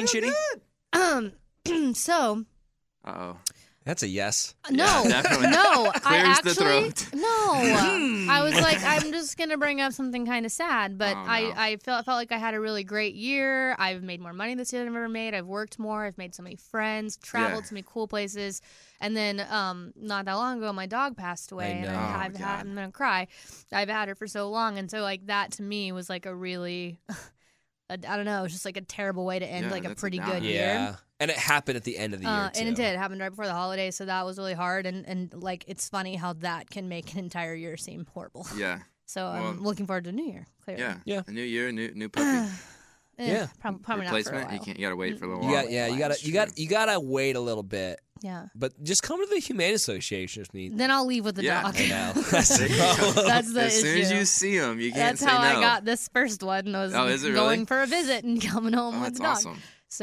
shitty? So Uh-oh. That's a yes. no, Yeah, definitely. no, I Clears the actually throat. no. I was like, I'm just gonna bring up something kind of sad, but Oh, no. I felt like I had a really great year. I've made more money this year than I've ever made. I've worked more. I've made so many friends, traveled Yeah. to many cool places, and then not that long ago, my dog passed away, and know. I've Oh, had, God. I'm gonna cry. I've had her for so long, and so like that to me was like a really. I don't know. It was just like a terrible way to end Yeah, like a that's a pretty downer. good year. Yeah. And it happened at the end of the year, too. And it did. It happened right before the holidays, so that was really hard. And like, it's funny how that can make an entire year seem horrible. Yeah. So Well, I'm looking forward to New Year. Clearly. Yeah. Yeah. A new year, new puppy. Yeah. Probably not for a Replacement. while. You got to wait for a little You while. got, yeah, you gotta wait a little bit. Yeah. But just come to the Humane Association with me. Then I'll leave with the Yeah. dog. I know. That's the There you go. problem. That's the As soon as issue. you see them, you That's can't say how no. I got this first one. Was Oh, is it going really? for a visit and coming home Oh, with that's the dog. awesome.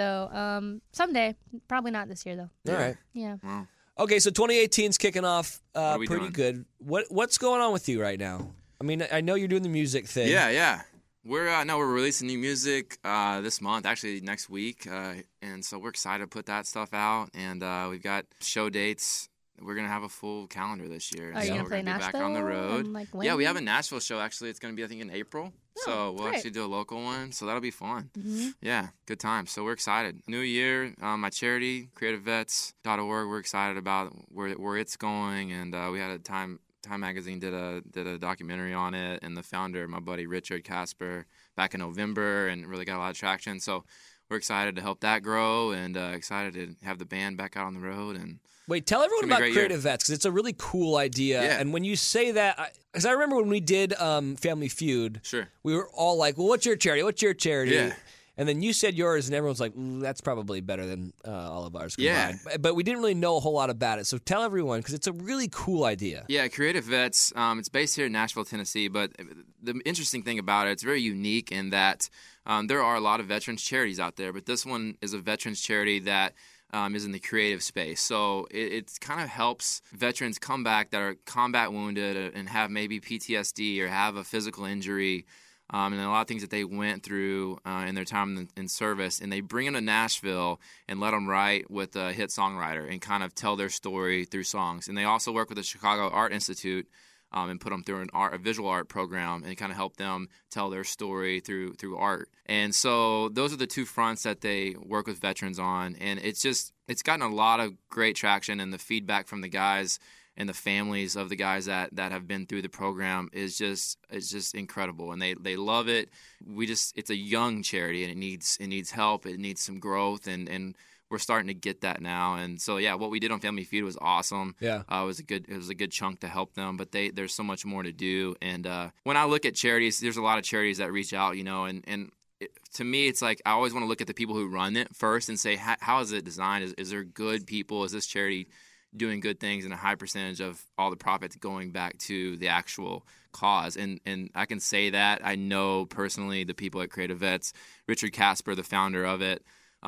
So someday, probably not this year though. All right. Yeah. Well, Okay, so 2018's kicking off are we pretty doing? good. What's going on with you right now? I mean, I know you're doing the music thing. yeah. We're releasing new music this month, actually next week, and so we're excited to put that stuff out. And we've got show dates. We're gonna have a full calendar this year. Are you so gonna we're play gonna be back on the Nashville road. and, like, Yeah, we when? have a Nashville show actually. It's gonna be I think in April. So we'll great. actually do a local one. So that'll be fun. Mm-hmm. Yeah, good time. So we're excited. New year, my charity, creativevets.org. We're excited about where it's going, and we had a Time Magazine did a documentary on it, and the founder, my buddy Richard Casper, back in November, and really got a lot of traction. So we're excited to help that grow, and excited to have the band back out on the road. And Wait, tell everyone It's gonna about be a great Creative Vets, because it's a really cool idea. Yeah. And when you say that, because I remember when we did Family Feud, sure, we were all like, well, what's your charity? What's your charity? Yeah. And then you said yours, and everyone's like, that's probably better than all of ours combined. Yeah. But we didn't really know a whole lot about it. So tell everyone, because it's a really cool idea. yeah, Creative Vets. It's based here in Nashville, Tennessee. But the interesting thing about it, it's very unique in that there are a lot of veterans charities out there, but this one is a veterans charity that is in the creative space. So it kind of helps veterans come back that are combat wounded and have maybe PTSD or have a physical injury. And a lot of things that they went through in their time in service, and they bring them to Nashville and let them write with a hit songwriter and kind of tell their story through songs. And they also work with the Chicago Art Institute and put them through a visual art program and kind of help them tell their story through art. And so those are the two fronts that they work with veterans on. And it's gotten a lot of great traction, and the feedback from the guys and the families of the guys that have been through the program is just incredible, and they love it. It's a young charity, and it needs help. It needs some growth, and we're starting to get that now. And so yeah, what we did on Family Feud was awesome. Yeah. It was a good chunk to help them, but there's so much more to do. And when I look at charities, there's a lot of charities that reach out, and to me, it's like I always want to look at the people who run it first and say, how is it designed? Is there good people? Is this charity doing good things, and a high percentage of all the profits going back to the actual cause? And I can say that. I know personally the people at Creative Vets, Richard Casper, the founder of it,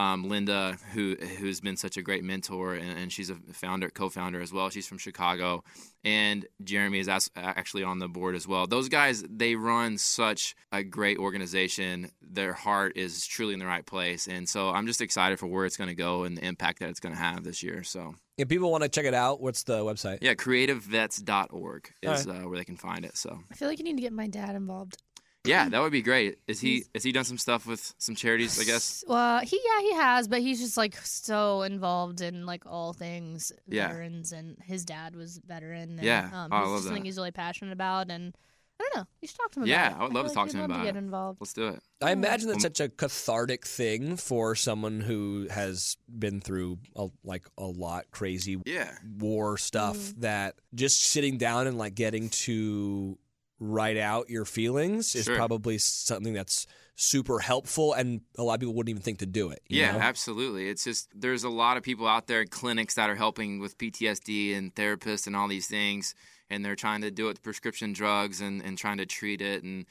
Linda, who's been such a great mentor, and she's a co-founder as well. She's from Chicago, and Jeremy is actually on the board as well. Those guys, they run such a great organization. Their heart is truly in the right place, and so I'm just excited for where it's going to go and the impact that it's going to have this year. So If people want to check it out, what's the website? yeah, creativevets.org is All where they can find it. So I feel like you need to get my dad involved. yeah, that would be great. Has he done some stuff with some charities, I guess? Well, he has, but he's just like so involved in like all things Yeah. veterans, and his dad was veteran. And, Yeah. Oh, I it's love just something that. he's really passionate about, and I don't know. You should talk to him Yeah, about it. I would love feel to talk like to he'd him love about to it. get involved. Let's do it. I imagine that's such a cathartic thing for someone who has been through a lot crazy Yeah. war stuff, that just sitting down and like getting to write out your feelings is probably something that's super helpful, and a lot of people wouldn't even think to do it. You know? Absolutely. It's just there's a lot of people out there, clinics that are helping with PTSD and therapists and all these things, and they're trying to do it with prescription drugs and trying to treat it. And,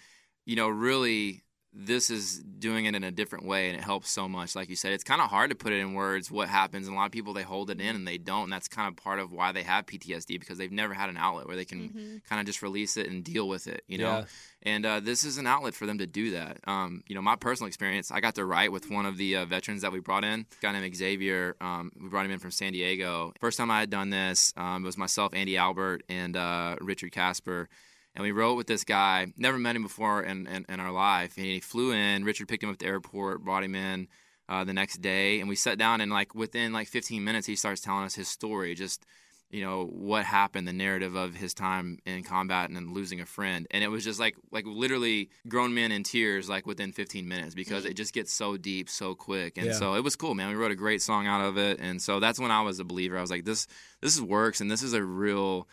really this is doing it in a different way, and it helps so much. Like you said, it's kind of hard to put it in words what happens, and a lot of people, they hold it in and they don't, and that's kind of part of why they have PTSD, because they've never had an outlet where they can kind of just release it and deal with it, and this is an outlet for them to do that. My personal experience, I got to write with one of the veterans that we brought in, a guy named Xavier. We brought him in from San Diego. First time I had done this, it was myself, Andy Albert, and Richard Casper. And we wrote with this guy, never met him before in our life. And he flew in. Richard picked him up at the airport, brought him in the next day. And we sat down, and within 15 minutes, he starts telling us his story, just, what happened, the narrative of his time in combat and then losing a friend. And it was just like literally grown men in tears within 15 minutes, because it just gets so deep so quick. And so it was cool, man. We wrote a great song out of it. And so that's when I was a believer. I was like, this works, and this is a real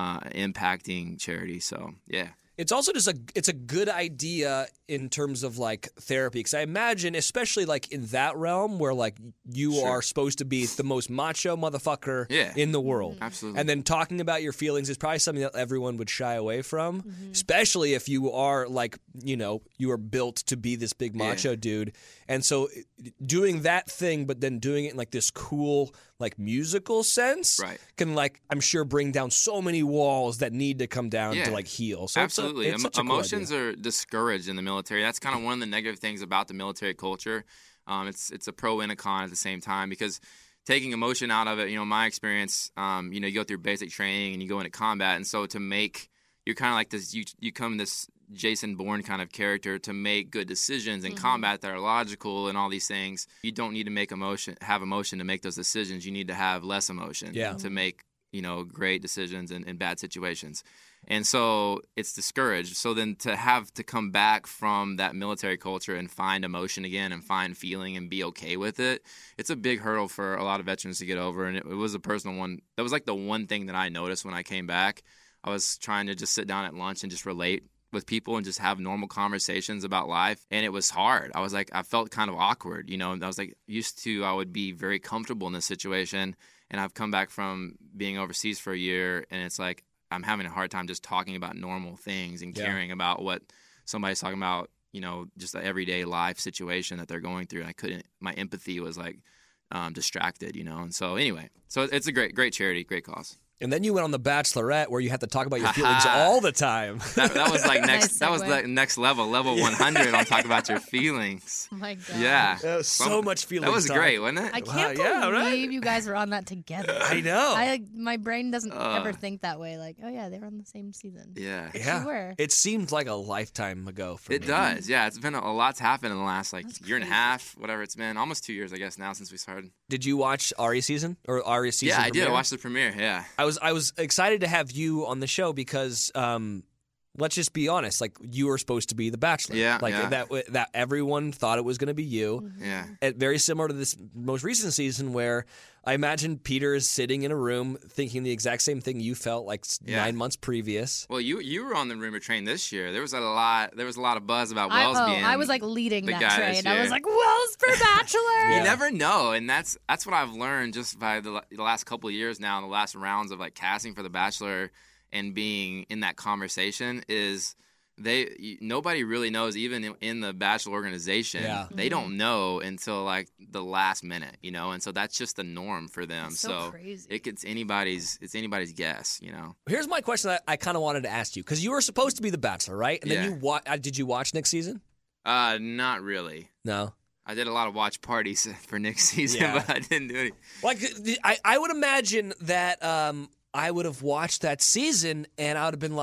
impacting charity. So yeah, it's also just it's a good idea in terms of therapy, because I imagine, especially in that realm where you are supposed to be the most macho motherfucker in the world. Absolutely. And then talking about your feelings is probably something that everyone would shy away from, especially if you are you are built to be this big macho dude. And so doing that thing, but then doing it in this cool musical sense can I'm sure bring down so many walls that need to come down to heal. So absolutely. it's such a cool Emotions idea. are discouraged in the military. That's kind of one of the negative things about the military culture. It's a pro and a con at the same time, because taking emotion out of it, my experience, you go through basic training and you go into combat, and so you're kind of like this, you become this Jason Bourne kind of character to make good decisions in combat that are logical and all these things. You don't need to have emotion to make those decisions. You need to have less emotion to make great decisions in bad situations. And so it's discouraged. So then to have to come back from that military culture and find emotion again and find feeling and be okay with it, it's a big hurdle for a lot of veterans to get over. And it was a personal one. That was the one thing that I noticed when I came back. I was trying to just sit down at lunch and just relate with people and just have normal conversations about life. And it was hard. I felt kind of awkward, I was used to, I would be very comfortable in this situation. And I've come back from being overseas for a year, and it's I'm having a hard time just talking about normal things and caring about what somebody's talking about, just the everyday life situation that they're going through. And my empathy was distracted, And so anyway, it's a great charity, great cause. And then you went on The Bachelorette, where you had to talk about your feelings all the time. That was Nice that was segue. next level 100 on talk about your feelings. Oh my God. Yeah. That was so much feelings. That was talk. great, wasn't it? I can't believe you guys were on that together. I know. My brain doesn't ever think that way. Oh yeah, they were on the same season. Yeah. Yeah. You were. It seemed like a lifetime ago for me. It does. Yeah, it's been a lot's happened in the last year and a half, whatever it's been, almost 2 years, I guess, now since we started. Did you watch Ari's season or Ari's season? Yeah, I did. premiere? I watched the premiere. Yeah. I was excited to have you on the show because let's just be honest, you were supposed to be the Bachelor. Yeah, that everyone thought it was going to be you. Yeah. Very similar to this most recent season, where I imagine Peter is sitting in a room thinking the exact same thing you felt 9 months previous. Well, you were on the rumor train this year. There was a lot of buzz about Wells being. I was leading the that guy train. this I year. was Wells for Bachelor. You never know, and that's what I've learned just by the last couple of years now, the last rounds of casting for The Bachelor and being in that conversation is nobody really knows, even in the Bachelor organization. Yeah. They don't know until the last minute, and so that's just the norm for them. It's so crazy. It's anybody's guess, Here's my question that I kind of wanted to ask you, because you were supposed to be the Bachelor, right? And then did you watch next season? Not really. No. I did a lot of watch parties for next season, Yeah. but I didn't do any. I would imagine that I would have watched that season and I would have been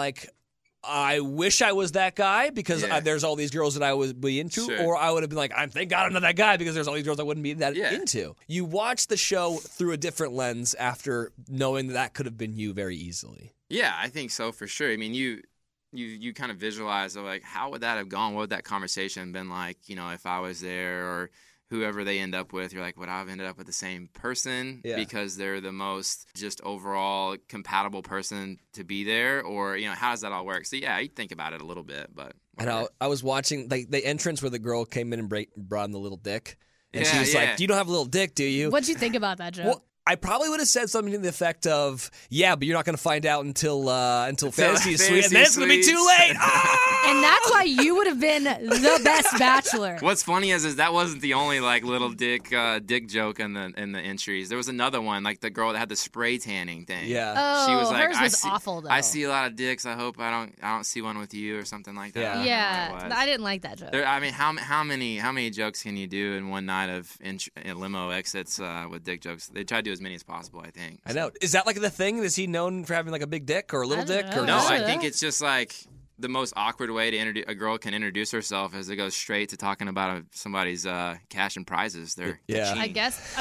I wish I was that guy because there's all these girls that I would be into, Sure. or I would have been thank God I'm not that guy because there's all these girls I wouldn't be that into. You watched the show through a different lens after knowing that could have been you very easily. Yeah, I think so for sure. I mean, you kind of visualize how would that have gone? What would that conversation been like? If I was there, or whoever they end up with, you're like, would I have ended up with the same person because they're the most just overall compatible person to be there? Or, how does that all work? So, you think about it a little bit. But I was watching the entrance where the girl came in and brought in the little dick. And she was like, you don't have a little dick, do you? What'd you think about that, Joe? Well, I probably would have said something to the effect of, but you're not going to find out until Fantasy Suite, and then it's going to be too late. And that's why you would have been the best bachelor. What's funny is that wasn't the only little dick joke in the entries. There was another one, like the girl that had the spray tanning thing. Yeah. Oh, she was like, hers was awful though. I see a lot of dicks. I hope I don't see one with you or something like that. Yeah. I didn't like that joke. How many jokes can you do in one night of limo exits with dick jokes? They try to do as many as possible, I think. I know. Is that like the thing? Is he known for having like a big dick or a little dick? Or no, I think it's just like the most awkward way to a girl can introduce herself is to go straight to talking about somebody's cash and prizes. They're cheating. I guess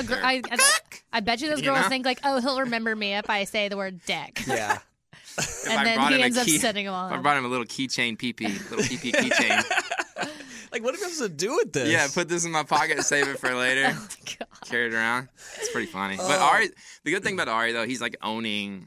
I bet you those girls think like, oh, he'll remember me if I say the word dick. Yeah. And then he ends up setting them all I brought him a little keychain little PP keychain. Like, what am I supposed to do with this? Yeah, put this in my pocket, save it for later. Oh my God. Carry it around. It's pretty funny. But Ari, the good thing about Ari though, he's like owning,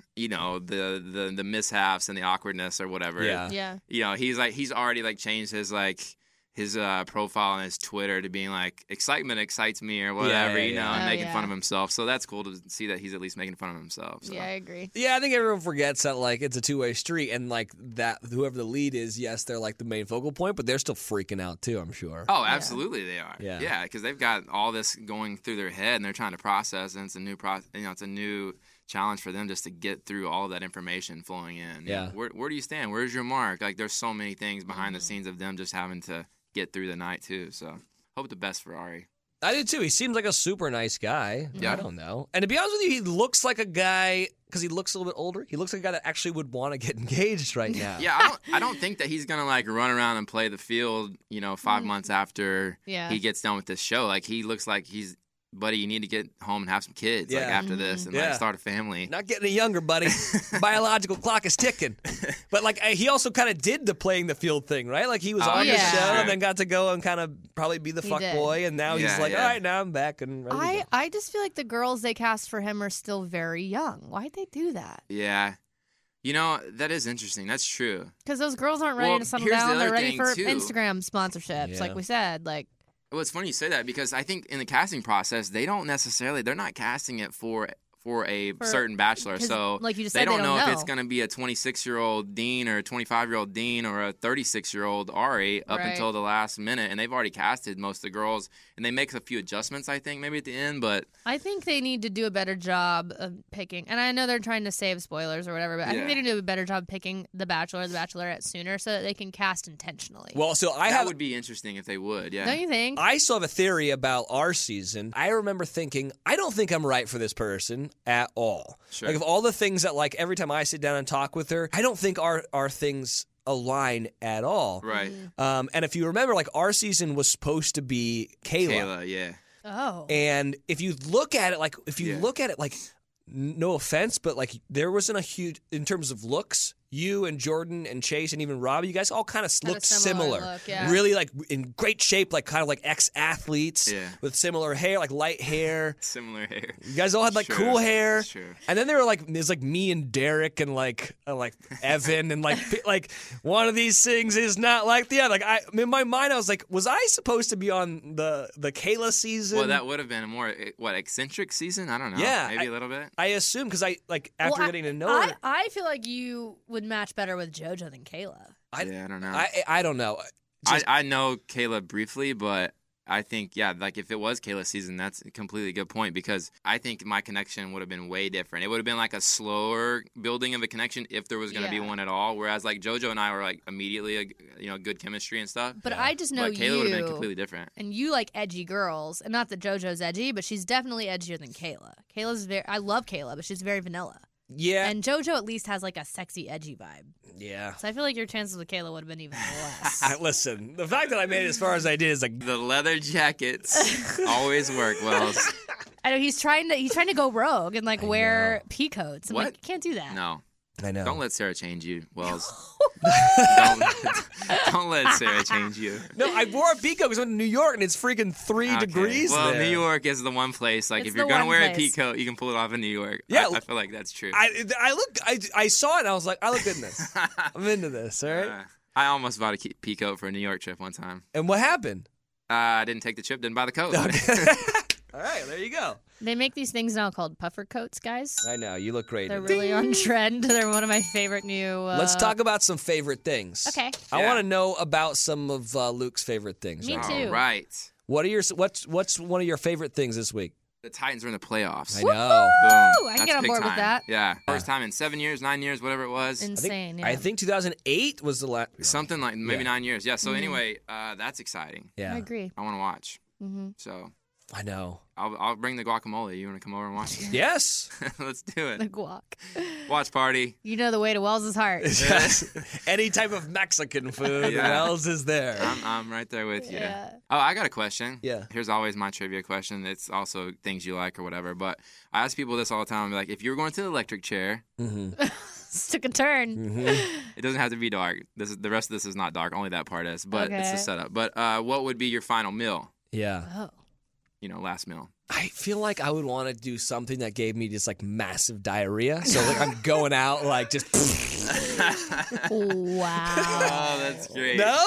the mishaps and the awkwardness or whatever. Yeah. He's already changed his profile on his Twitter to being like, excitement excites me or whatever, and making fun of himself. So that's cool to see that he's at least making fun of himself. So. Yeah, I agree. Yeah, I think everyone forgets that it's a two-way street, and that whoever the lead is, yes, they're the main focal point, but they're still freaking out too, I'm sure. Oh, absolutely they are. Yeah, because they've got all this going through their head and they're trying to process, and it's a new process. It's a new challenge for them just to get through all of that information flowing in. Yeah. Where do you stand? Where's your mark? There's so many things behind the scenes of them just having to get through the night too. So hope the best for Ari. I do too. He seems like a super nice guy. Yeah. I don't know. And to be honest with you, he looks like a guy, because he looks a little bit older, he looks like a guy that actually would want to get engaged right now. Yeah, I don't think that he's gonna run around and play the field, 5 months after he gets done with this show. He looks like he's, buddy, you need to get home and have some kids after this and start a family. Not getting any younger, buddy. Biological clock is ticking. But he also kind of did the playing the field thing, right? He was on the show and then got to go and kind of probably be the fuck boy, and now he's all right, now I'm back and ready to go. I just feel like the girls they cast for him are still very young. Why'd they do that? Yeah. That is interesting. That's true. Because those girls aren't ready to settle down. They're ready for Instagram sponsorships, Yeah. like we said. Well, it's funny you say that because I think in the casting process, they're not casting it for a certain bachelor. So like you just they said, don't know if it's going to be a 26-year-old Dean or a 25-year-old Dean or a 36-year-old Ari up until the last minute. And they've already casted most of the girls, and they make a few adjustments, I think, maybe at the end. But I think they need to do a better job of picking. And I know they're trying to save spoilers or whatever, but I think they need to do a better job of picking the bachelor or the bachelorette sooner so that they can cast intentionally. Well, so that would be interesting if they would, yeah. Don't you think? I still have a theory about our season. I remember thinking, I don't think I'm right for this person at all. Sure. Of all the things that every time I sit down and talk with her, I don't think our things align at all. Right. And if you remember, our season was supposed to be Kayla. Yeah. Oh. And if you look at it, no offense, but there wasn't a huge, in terms of looks, you and Jordan and Chase and even Robbie, you guys all kind of looked similar. Look, yeah. Really in great shape, kind of ex-athletes with similar hair, light hair. Similar hair. You guys all had cool hair. Sure. And then there were there's me and Derek and Evan and one of these things is not like the other. In my mind I was was I supposed to be on the Kayla season? Well, that would have been a more eccentric season. I don't know. Yeah, maybe a little bit. I assume because after getting to know her, I feel like you would match better with JoJo than Kayla. I don't know. I don't know. I know Kayla briefly, but I think, if it was Kayla's season, that's a completely good point because I think my connection would have been way different. It would have been a slower building of a connection if there was going to be one at all, whereas JoJo and I were immediately, good chemistry and stuff. But I just know but Kayla would have been completely different. And you like edgy girls, and not that JoJo's edgy, but she's definitely edgier than Kayla. I love Kayla, but she's very vanilla. Yeah. And JoJo at least has a sexy, edgy vibe. Yeah. So I feel like your chances with Kayla would have been even less. Listen, the fact that I made it as far as I did is the leather jackets always work, Wells. I know he's trying to go rogue and wear pea coats. I'm what? you can't do that. No. I know. Don't let Sarah change you, Wells. don't let Sarah change you. No, I wore a peacoat because I went to New York and it's freaking 3 degrees Well, there. New York is the one place. Like, It's if you're the going to one wear a place. peacoat, you can pull it off in New York. Yeah. I feel like that's true. I saw it and I was like, I look good in this. I'm into this, all right? I almost bought a peacoat for a New York trip one time. And what happened? I didn't take the trip, didn't buy the coat. All right, there you go. They make these things now called puffer coats, guys. I know, you look great. They're in it. really on trend. They're one of my favorite new. Let's talk about some favorite things. Okay. I Yeah. want to know about some of Luke's favorite things. Me right? too. All right. What's one of your favorite things this week? The Titans are in the playoffs. I know. Boom. I can That's get on big board with time. that. Yeah. First time in 7 years, 9 years, whatever it was. Insane. I think 2008 was the last. Something like maybe Yeah. 9 years. Yeah. So anyway, that's exciting. Yeah, I agree. I want to watch. Mm-hmm. So I know. I'll bring the guacamole. You want to come over and watch it? Yes. Let's do The it. guac. Watch party. You know the way to Wells' heart. Yes. Any type of Mexican food, Yeah. Wells is there. I'm right there with you. Yeah. Oh, I got a question. Yeah. Here's always my trivia question. It's also things you like or whatever. But I ask people this all the time. I'm like, if you were going to the electric chair, Took a turn. it doesn't have to be dark. The rest of this is not dark. Only that part is. But it's the Okay. setup. But what would be your final meal? Yeah. Oh. Last meal. I feel like I would want to do something that gave me just like massive diarrhea. So like I'm going out like just. Wow. Oh, that's great. No.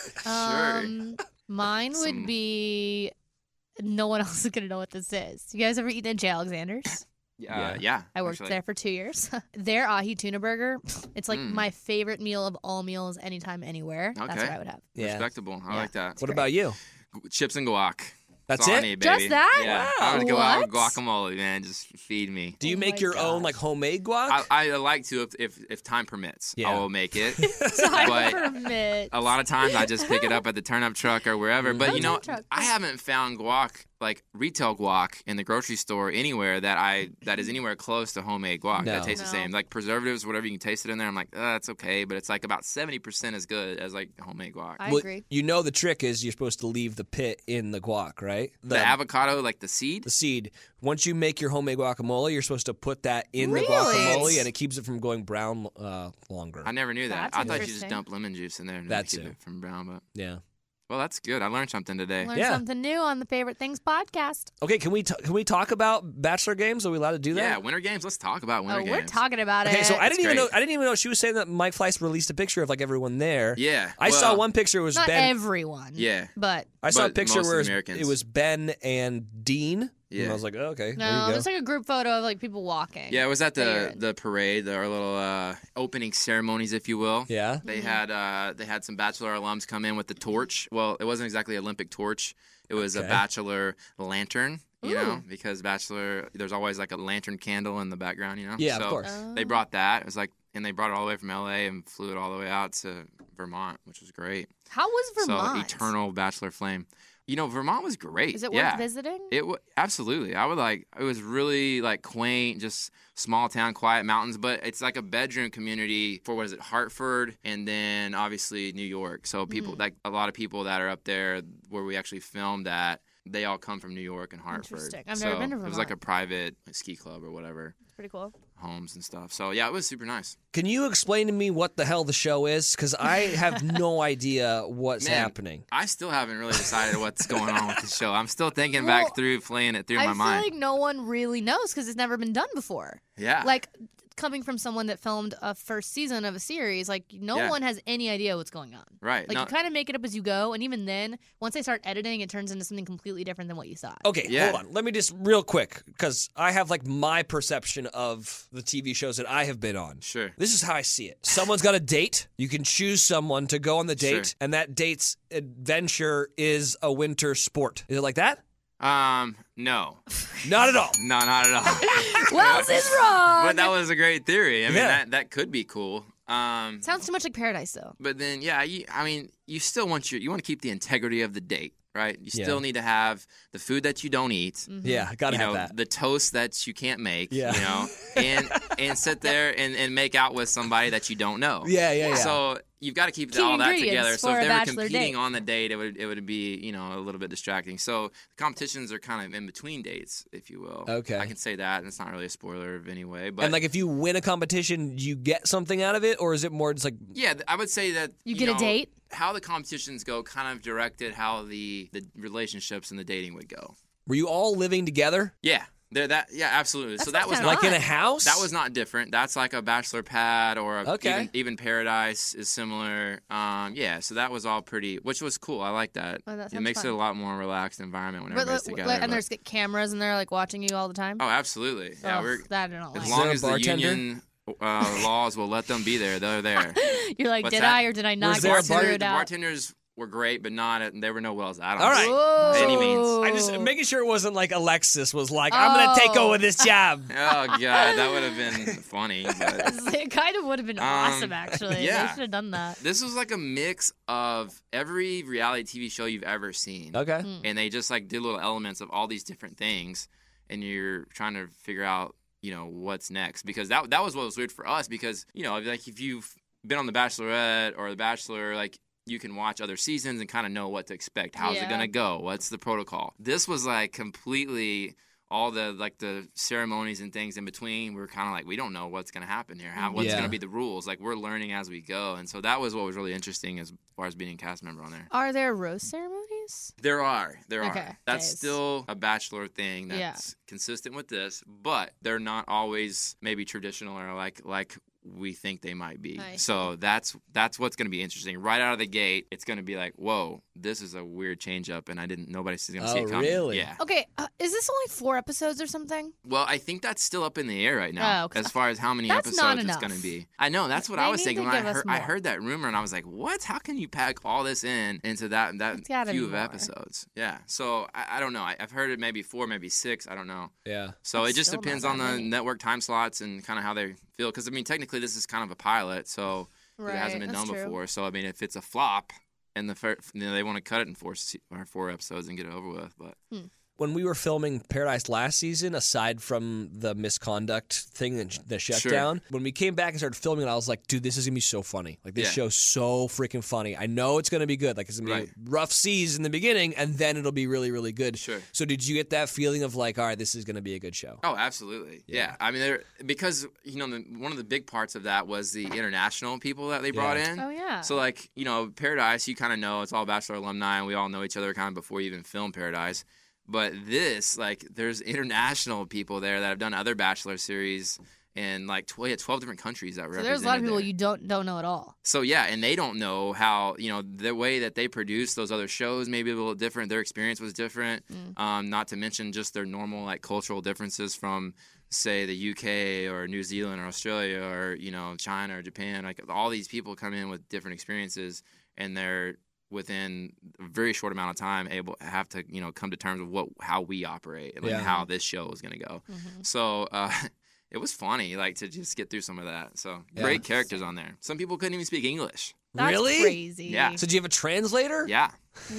Mine would be. No one else is gonna know what this is. You guys ever eaten at J. Alexander's? Yeah. I worked actually. there for 2 years. Their ahi tuna burger, it's like my favorite meal of all meals, anytime, anywhere. That's Okay. what I would have. Yeah. Respectable. I Yeah. like that. What about you? Chips and guac. That's all it? I need, Just baby. that? Yeah. Wow. I would go out with What? guacamole, man. Just feed me. Do you Oh make my your own gosh. like homemade guac? I like to if time permits. Yeah. I will make it. Time But permit. a lot of times I just pick it up at the turnip truck or wherever. But you know, Turnip truck. I haven't found guac, like retail guac, in the grocery store anywhere that is anywhere close to homemade guac. No. That tastes the No. same. Like preservatives, whatever you can taste it in there. I'm like, that's okay, but it's like about 70% as good as like homemade guac. I Well, agree. you know the trick is you're supposed to leave the pit in the guac, right? the avocado, like the seed. The seed. Once you make your homemade guacamole, you're supposed to put that in Really? the guacamole, and it keeps it from going brown longer. I never knew that. That's I thought you just interesting. dump lemon juice in there and That's keep it. it from brown. But Yeah. well, that's good. I learned something today. Learn Yeah. something new on the Favorite Things podcast. Okay, can we talk about Bachelor games? Are we allowed to do that? Yeah, winter games. Let's talk about winter Oh, games. we're talking about it. Okay, so I didn't even great. know. I didn't even know she was saying that Mike Fleiss released a picture of like everyone there. Yeah, I saw well, one picture. It was Not Ben. everyone. Yeah. But I saw a but picture most where Americans. it was Ben and Dean. Yeah. And I was like, oh, okay, there no, you go. there's like a group photo of like people walking. Yeah, it was at that you're the in. parade, our little opening ceremonies, if you will. Yeah. They had some Bachelor alums come in with the torch. Well, it wasn't exactly an Olympic torch. It was a Okay. Bachelor lantern, you know, Ooh. because Bachelor, there's always like a lantern candle in the background, you know. Yeah, so of course. They brought that. It was like, and they brought it all the way from LA and flew it all the way out to Vermont, which was great. How was Vermont? So eternal Bachelor flame. You know, Vermont was great. Is it yeah. worth visiting? Absolutely. I would like. It was really like quaint, just small town, quiet mountains. But it's like a bedroom community for what is it, Hartford, and then obviously New York. So people like a lot of people that are up there where we actually filmed at. They all come from New York and Hartford. Interesting. I've so never been to It was like a Vermont. private ski club or whatever, It's pretty cool. homes and stuff. So yeah, it was super nice. Can you explain to me what the hell the show is? Because I have no idea what's Man, happening. I still haven't really decided what's going on with the show. I'm still thinking Well, back through, playing it through I my feel mind. like no one really knows because it's never been done before. Yeah. Like coming from someone that filmed a first season of a series, like no Yeah. one has any idea what's going on. Right. Like No- you kind of make it up as you go, and even then, once they start editing, it turns into something completely different than what you thought. Okay, Yeah. hold on. Let me just real quick, because I have like my perception of the TV shows that I have been on. Sure. This is how I see it. Someone's got a date. You can choose someone to go on the date, Sure. and that date's adventure is a winter sport. Is it like that? No. Not at all. No, not at all. Wells is wrong. But that was a great theory. I mean, Yeah. that could be cool. Sounds too much like Paradise, though. But then, yeah, you still want to keep the integrity of the date, right? You Yeah. still need to have the food that you don't eat. Mm-hmm. Yeah, gotta You have know, that. the toast that you can't make, Yeah. you know, and sit there and make out with somebody that you don't know. Yeah. So, you've got to keep Key all that ingredients together. So for if a they were bachelor competing date. on the date, it would be a little bit distracting. So the competitions are kind of in between dates, if you will. Okay. I can say that, and it's not really a spoiler of any way. But And like if you win a competition, you get something out of it, or is it more just like yeah, I would say that You get a date? How the competitions go kind of directed how the relationships and the dating would go. were you all living together? Yeah. Absolutely. That So that sounds was kinda not Like in a Fun. house? that was not different. That's like a bachelor pad or Okay. even Paradise is similar. So that was all pretty, which was cool. I like that. Oh, that It sounds makes fun. it a lot more relaxed environment when But, everybody's together. and but- there's cameras in there like watching you all the time. oh, absolutely. Yeah, Ugh, we're that I don't as like. long there a as the bartender? union laws will let them be there, they're there. You're like, What's did that? I or did I not Was there get a bar- screwed The out? bartenders were great, but there were no wells. I don't All know. right. Whoa. By any means. I just making sure it wasn't like Alexis was like, I'm gonna take Oh. over this job. Oh god, that would have been funny. But It kind of would have been awesome, actually. yeah. They should have done that. this was like a mix of every reality TV show you've ever seen. Okay. And they just like did little elements of all these different things, and you're trying to figure out what's next, because that was what was weird for us, because like if you've been on The Bachelorette or The Bachelor, like you can watch other seasons and kind of know what to expect. How's it Yeah. gonna go? What's the protocol? This was like completely all the ceremonies and things in between. We're kind of like, we don't know what's gonna happen here. What's Yeah. gonna be the rules? Like we're learning as we go, and so that was what was really interesting as far as being a cast member on there. Are there rose ceremonies? There are. Okay, That's days. still a bachelor thing that's Yeah. consistent with this, but they're not always maybe traditional or like we think they might be. I see. So that's what's going to be interesting. Right out of the gate, it's going to be like, whoa, this is a weird change up, and nobody's going to see Oh, it coming. really? Yeah. Okay, is this only 4 episodes or something? Well, I think that's still up in the air right now Oh, 'cause as far as how many that's not episodes it's enough. going to be. I know, that's what I They was need thinking to when give us I more. heard that rumor, and I was like, what? How can you pack all this into that It's gotta few be of more. episodes? Yeah. So I don't know. I've heard it maybe 4, maybe 6. I don't know. Yeah. So That's it just still not depends that on the many. network time slots and kind of how they feel. Because, I mean, technically this is kind of a pilot, so Right, it hasn't been that's done true. before. So, I mean, if it's a flop and they want to cut it in 4 episodes and get it over with. But When we were filming Paradise last season, aside from the misconduct thing and the shutdown, when we came back and started filming it, I was like, dude, this is going to be so funny. Like, this Yeah. show's so freaking funny. I know it's going to be good. Like, it's going to be Right. rough seas in the beginning, and then it'll be really, really good. Sure. So did you get that feeling of like, all right, this is going to be a good show? Oh, absolutely. Yeah. I mean, because, one of the big parts of that was the international people that they brought in. Oh, yeah. So, like, Paradise, you kind of know it's all Bachelor alumni, and we all know each other kind of before you even film Paradise. But this, like, there's international people there that have done other Bachelor series in, like, 12 different countries that were So there's a lot of people there. you don't know at all. So, yeah, and they don't know how, the way that they produce those other shows may be a little different. Their experience was different, not to mention just their normal, like, cultural differences from, say, the UK or New Zealand or Australia or, China or Japan. Like, all these people come in with different experiences, and they're within a very short amount of time have to come to terms with how we operate and like Yeah. how this show is going to go. So it was funny, like, to just get through some of that. So Yeah. great characters on there. Some people couldn't even speak English. That's Really? crazy. Yeah. So do you have a translator? Yeah.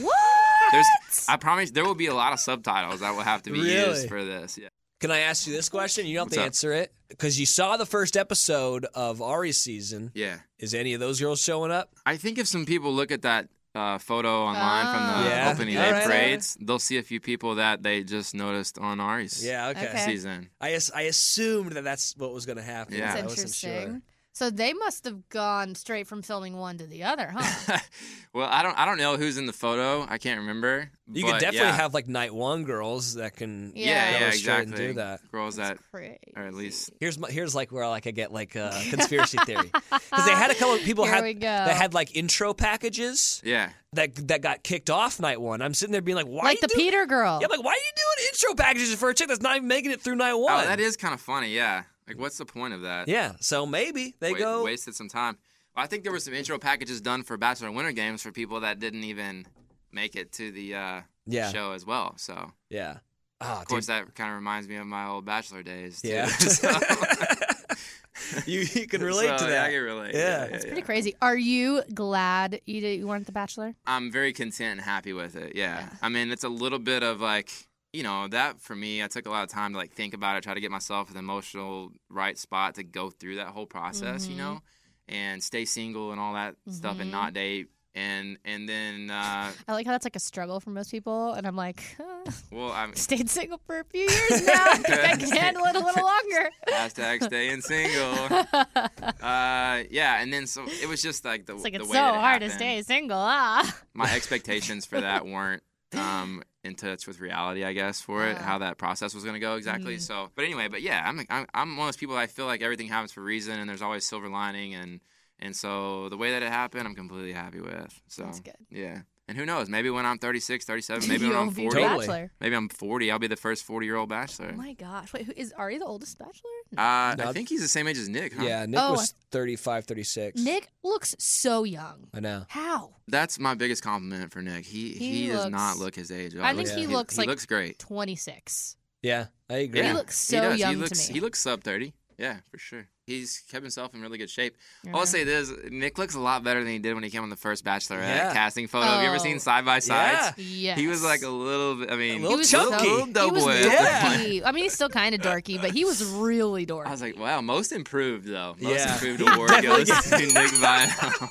What? I promise there will be a lot of subtitles that will have to be Really? used for this. Yeah. Can I ask you this question? You don't have What's to up? answer it because you saw the first episode of Ari's season. Yeah. Is any of those girls showing up? I think if some people look at that photo online from the Yeah. opening All day right. parades, they'll see a few people that they just noticed on Ari's Yeah, okay. Okay. season. I assumed that's what was going to happen. Yeah. I That's wasn't interesting. sure. So they must have gone straight from filming one to the other, huh? Well, I don't know who's in the photo. I can't remember. You but could definitely yeah. have like night one girls that can Yeah. go yeah, straight exactly. and do that. Girls that Crazy. or at least Here's like where like I get like a conspiracy theory because they had a couple of people Here we go. that had like intro packages yeah. that got kicked off night one. I'm sitting there being like, why? Like you the doing- Peter girl. Yeah, I'm like why are you doing intro packages for a chick that's not even making it through night one? Oh, that is kind of funny. Yeah. Like, what's the point of that? Yeah, so maybe they go. Wasted some time. Well, I think there were some intro packages done for Bachelor Winter Games for people that didn't even make it to the Yeah. show as well. So, Yeah. Oh, of course, that kind of reminds me of my old Bachelor days. Too. Yeah. So- you can relate So, to yeah, that. I can relate. Yeah. It's pretty crazy. Are you glad you weren't The Bachelor? I'm very content and happy with it. Yeah. Yeah. I mean, it's a little bit of like, that for me, I took a lot of time to like think about it, try to get myself in the emotional right spot to go through that whole process, and stay single and all that stuff and not date. And then I like how that's like a struggle for most people, and I'm like, well, I'm stayed single for a few years now. I think I can handle it a little longer. hashtag staying single. Yeah, and then so it was just like the It's like the it's way so that it hard to happened. stay single. Ah. My expectations for that weren't in touch with reality, I guess, for it, how that process was going to go exactly. So, but anyway, but yeah, I'm one of those people. I feel like everything happens for a reason, and there's always silver lining, and so the way that it happened, I'm completely happy with. So That's good. yeah. And who knows? Maybe when I'm 36, 37, maybe when You'll I'm be a 40, Totally. bachelor. maybe I'm 40, I'll be the first 40-year-old bachelor. Oh my gosh! Wait, is Ari the oldest bachelor? I think he's the same age as Nick, huh? Yeah, Nick Oh, was 35, 36. Nick looks so young. I know. How? That's my biggest compliment for Nick. He does looks- not look his age. I think he looks like he looks great. 26. Yeah, I agree. He looks so does. young he looks, to me. He looks sub 30. Yeah, for sure. He's kept himself in really good shape. Yeah. I'll say this: Nick looks a lot better than he did when he came on the first Bachelorette Yeah. casting photo. Have you ever Oh. seen side by sides? Yes. He was like a little bit. I mean, A little He was chunky. So, Little he doughboy was at the dorky. I mean, he's still kind of dorky, but he was really dorky. I was like, wow, most improved though. Most Yeah. improved He award definitely goes to Nick Vino.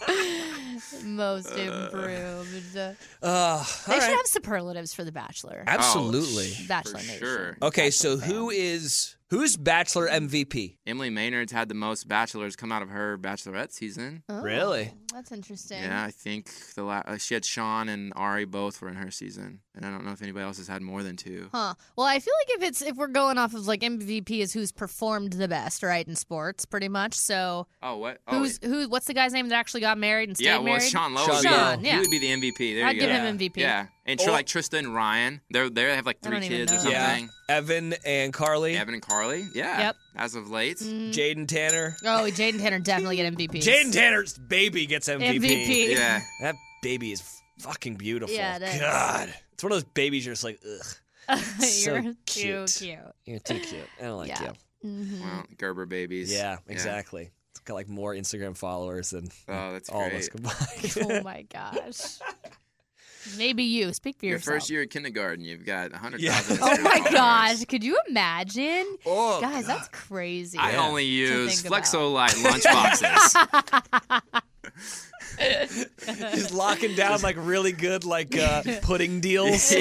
Most improved. They all should right. have superlatives for The Bachelor. Absolutely. Bachelor for Nation. sure. Okay, so Bachelor fan. who's Bachelor MVP? Emily Maynard's had the most bachelors come out of her Bachelorette season. Oh, Really? That's interesting. Yeah, I think she had Sean and Ari both were in her season, and I don't know if anybody else has had more than 2. Huh. Well, I feel like if we're going off of like MVP is who's performed the best, right, in sports, pretty much. So Oh, what? Oh, what's the guy's name that actually got married and stayed yeah, well, married? Sean Lowe. Sean would be, Lowe. yeah. He would be the MVP. There I'd you give go. him MVP. Yeah, and Or- like Tristan and Ryan, they have like I don't 3 even kids or know. something. Yeah. Evan and Carly. Evan and Carly. Yeah. Yep. As of late. Jaden Tanner. Oh, Jaden Tanner definitely get MVP. Jaden Tanner's baby gets MVP. MVP. Yeah. That baby is fucking beautiful. Yeah, it is. God. It's one of those babies you're just like, ugh. You're So too cute. cute. You're too cute. I don't like Yeah. you. Well, Gerber babies. Yeah, exactly. It's got like more Instagram followers than Oh, that's all of great. us combined. Oh my gosh. Maybe you. Speak for Your yourself. first year at kindergarten, you've got 100,000 Yeah. Oh Instagram my followers. gosh. Could you imagine? Oh, Guys, that's crazy. I Yeah. only use think about. Flexolite lunchboxes. Just locking down like really good like pudding deals.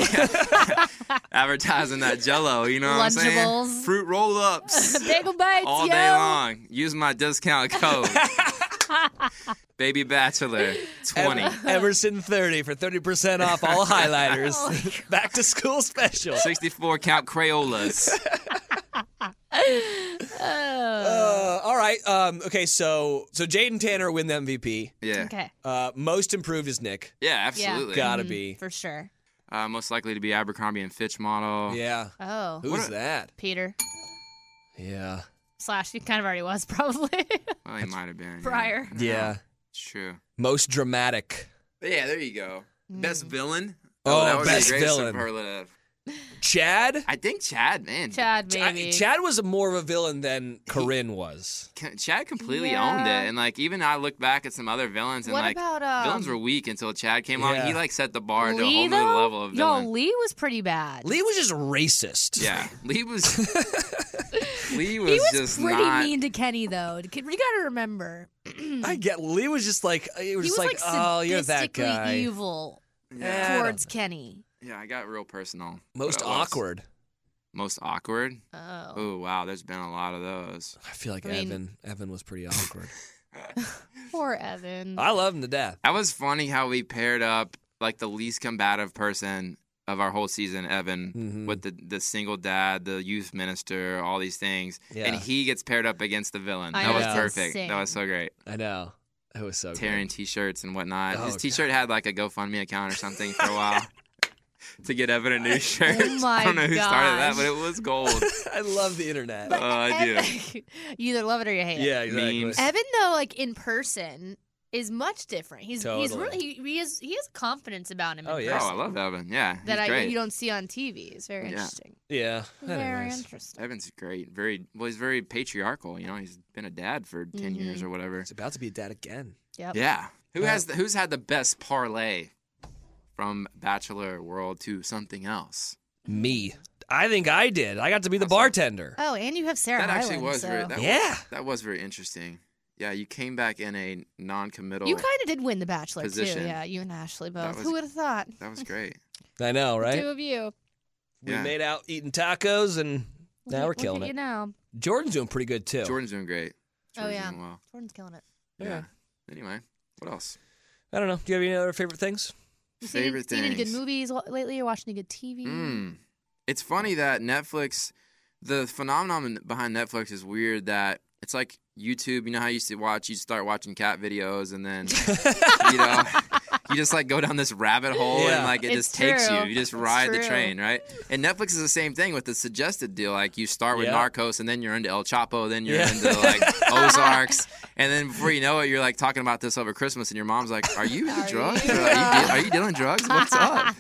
Advertising that Jell-O, you know what I'm saying? Lunchables. Fruit roll-ups Bagel bites, all yo. day long. Use my discount code. Baby Bachelor 20. Emerson 30 for 30% off all highlighters. Back to school special. 64 count Crayolas. All right. Okay. So Jaden Tanner win the MVP. Yeah. Okay. Most improved is Nick. Yeah, absolutely. Gotta be. For sure. Most likely to be Abercrombie and Fitch model. Yeah. Oh. Who's that? Peter. Yeah. Slash, he kind of already was, probably. Well, he might have been. Prior. Yeah. It's true. Most dramatic. Yeah, there you go. Best villain. Oh, that would best be a great villain. superlative. Chad. I think Chad, man. Chad, maybe. Chad was more of a villain than Corinne was. Chad completely Yeah. owned it, and like even I look back at some other villains, and What like about, villains were weak until Chad came along. Yeah. He like set the bar to a Lee, whole new though? level of villain. Yo, Lee was pretty bad. Lee was just racist. Yeah, Lee was. Lee was, He was just pretty not. mean to Kenny, though. You gotta remember. I get Lee was just like he was He just was like, oh, you're that sadistically guy. evil Yeah. towards Kenny. Yeah, I got real personal. Most But I was. awkward. Most awkward. Oh. Oh wow, there's been a lot of those. I feel like I mean- Evan was pretty awkward. Poor Evan. I love him to death. That was funny how we paired up like the least combative person of our whole season, Evan, Mhm. with the single dad, the youth minister, all these things, Yeah. and he gets paired up against the villain. I That know, was it's perfect. insane. That was so great. I know. It was so Tearing good. T-shirts and whatnot. Oh, His T-shirt had like a GoFundMe account or something for a while to get Evan a new shirt. my I don't know who started that, gosh. but it was gold. I love the internet. I do. You either love it or you hate it. Yeah, exactly. Memes. Evan, though, like in person, is much different. He's Totally. really he has confidence about him. Oh, in yeah. Oh, I person love Evan. Yeah, he's that great. you don't see on TV. It's very Yeah. interesting. Yeah. Very Anyways. interesting. Evan's great. He's very patriarchal. You know, he's been a dad for 10 years or whatever. He's about to be a dad again. Yep. Yeah. Who's had the best parlay from Bachelor World to something else? Me. I think I did. I got to be the Awesome. bartender. Oh, and you have Sarah That actually Hyland, was so. very Yeah. that was very interesting. Yeah, you came back in a non-committal. You kind of did win The Bachelor position. too. Yeah, you and Ashley both. was- Who would have thought? That was great. I know, right? Two of you. We Yeah. made out eating tacos, and now we're Look killing at it. you now. Jordan's doing pretty good too. Jordan's doing great. Oh, Jordan's yeah. doing well. Jordan's killing it. Yeah. Anyway, what else? I don't know. Do you have any other favorite things? You seen any good movies lately? You're watching any good TV? It's funny that Netflix, the phenomenon behind Netflix is weird that it's like YouTube. You know how you start watching cat videos and then, you just like go down this rabbit hole and like it It's just takes true. you. You just It's ride the true. train, right? And Netflix is the same thing with the suggested deal. Like you start with Narcos and then you're into El Chapo, then you're into like Ozarks. And then before you know it, you're like talking about this over Christmas and your mom's like, are you into drugs? you? Are you dealing drugs? What's up?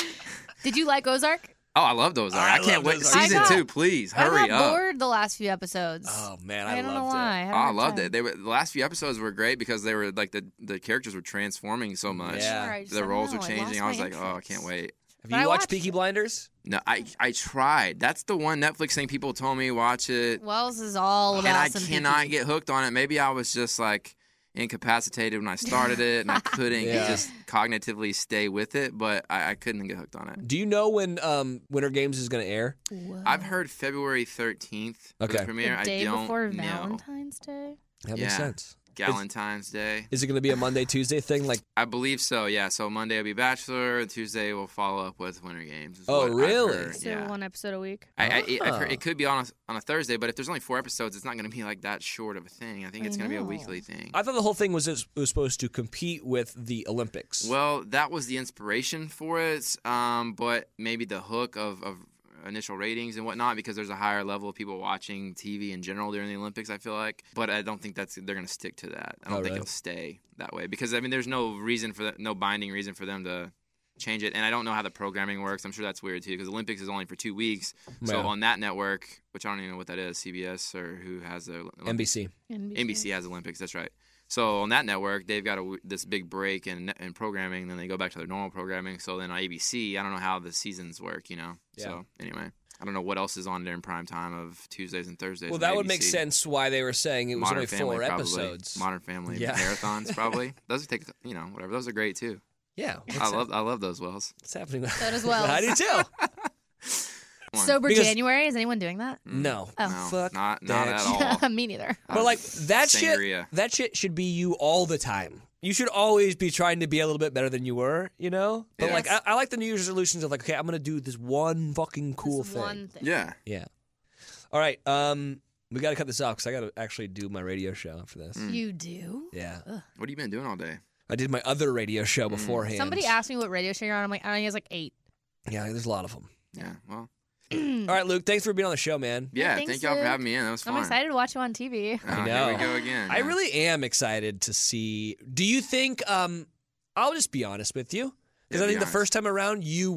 Did you like Ozark? Oh, I love those. I can't wait. love Ozark. Season I got- 2, please I hurry got up. bored the last few episodes. Oh man, I I don't know loved why. it. I loved it. The last few episodes were great because they were like the characters were transforming so much. Yeah. Sure, I just The don't roles know. were I changing. I lost was my like, oh, I interest. can't wait. Have But you I watched watched- Peaky Blinders? No, I tried. That's the one Netflix thing people told me watch it, Wells is all about and I some cannot Peaky. get hooked on it. Maybe I was just like incapacitated when I started it, and I couldn't just cognitively stay with it. But I couldn't get hooked on it. Do you know when Winter Games is going to air? Whoa. I've heard February 13th for Okay. the premiere. the day I don't before know. Valentine's Day. That makes Yeah. sense. Valentine's Day. Is it going to be a Monday Tuesday thing? Like, I believe so, yeah. So Monday will be Bachelor, and Tuesday we'll follow up with Winter Games. is Oh, what I've really? heard, So yeah. one episode a week. I've heard it could be on a Thursday, but if there's only 4 episodes, it's not going to be like that short of a thing. I think it's going to be a know. weekly thing. I thought the whole thing was supposed to compete with the Olympics. Well, that was the inspiration for it, but maybe the hook of initial ratings and whatnot, because there's a higher level of people watching TV in general during the Olympics, I feel like. But I don't think they're going to stick to that. I don't think really? it'll stay that way because, I mean, there's no reason for that, no binding reason for them to change it. And I don't know how the programming works. I'm sure that's weird too because Olympics is only for 2 weeks. So Yeah. on that network, which I don't even know what that is, CBS or who has the Olympics? NBC. NBC has Olympics, that's right. So on that network, they've got this big break in programming, then they go back to their normal programming. So then on ABC, I don't know how the seasons work, Yeah. So anyway, I don't know what else is on there in prime time of Tuesdays and Thursdays. Well, on that would ABC. make sense why they were saying it was Modern only Family, 4 probably. episodes. Modern Family Yeah. marathons, probably. Those take, whatever. Those are great too. Yeah. I love those Wells. What's happening? So does Wells. I do too. Sober Because- January. Is anyone doing that? No. Oh. No, Fuck not that at all. Me neither. But like that Sangria. shit should be you all the time. You should always be trying to be a little bit better than you were, you know? But Yeah. like I like the New Year's resolutions of like, okay, I'm gonna do this one fucking cool This thing. one thing. Yeah. Yeah. All right. We gotta cut this off because I gotta actually do my radio show after this. You do? Yeah. What have you been doing all day? I did my other radio show beforehand. Somebody asked me what radio show you're on. I'm like, I don't know, he has like 8. Yeah, there's a lot of them. Yeah. Well. All right, Luke. Thanks for being on the show, man. Yeah. thanks, Thank y'all for Luke. having me in. That was fun. I'm excited to watch you on TV. I Here we know. go again. I yeah. really am excited to see. Do you think? I'll just be honest with you, because Yeah, I be think the honest. first time around you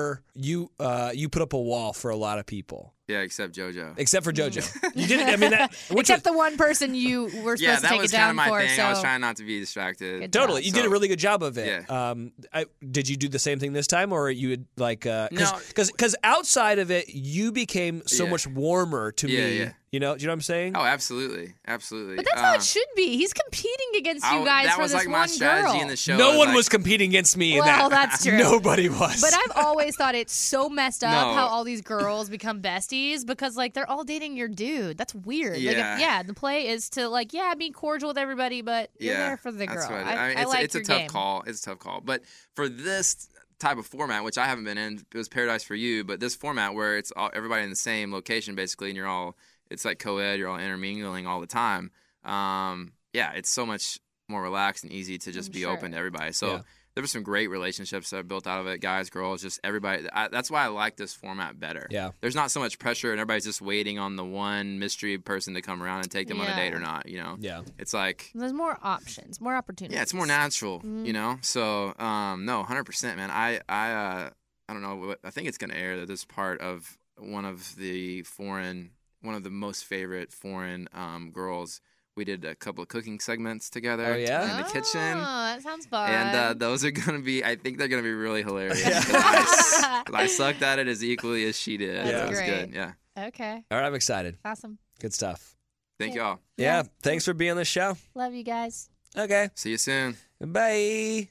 put up a wall for a lot of people, Yeah, except JoJo. except for JoJo. You didn't. I mean, Except the one person you were supposed Yeah, to that take was it kind down of my for. thing. So I was trying not to be distracted. Good totally. You did a So- really good job of it. Yeah. Did you do the same thing this time, or you would like? No. Because outside of it, you became so Yeah. much warmer to Yeah, me. yeah. You know? Do you know what I'm saying? Oh, absolutely. Absolutely. But that's how it should be. He's competing against you guys that for was this like my one strategy girl. in the show. No one like, was competing against me in Well, that. that's true. Nobody was. But I've always thought it's so messed up No. how all these girls become besties because like they're all dating your dude. That's weird. Yeah. Like, the play is to like be cordial with everybody, but you're there for the girl. That's what I it's, like it's your a tough game. call. It's a tough call. But for this type of format, which I haven't been in, it was Paradise for You. But this format where it's all, everybody in the same location basically, and you're all, it's like co-ed, you're all intermingling all the time. It's so much more relaxed and easy to just I'm be sure. open to everybody. So Yeah. there were some great relationships that I built out of it, guys, girls, just everybody. That's why I like this format better. Yeah. There's not so much pressure, and everybody's just waiting on the one mystery person to come around and take them on a Yeah. date or not. You know, Yeah. it's like. There's more options, more opportunities. Yeah, it's more natural, you know. So, no, 100%, man. I don't know. I think it's gonna air this part of one of the most favorite foreign girls. We did a couple of cooking segments together. Oh, yeah? in the kitchen, Oh, that sounds fun. and those are gonna be. I think they're gonna be really hilarious. Yeah. 'Cause I sucked at it as equally as she did. That's It was great. good. Yeah. Okay, All right, I'm excited. awesome. Good stuff. Thank y'all. Yeah. Thanks for being on the show. Love you guys. Okay. See you soon. Bye.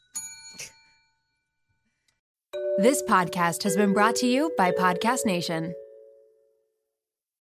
This podcast has been brought to you by Podcast Nation.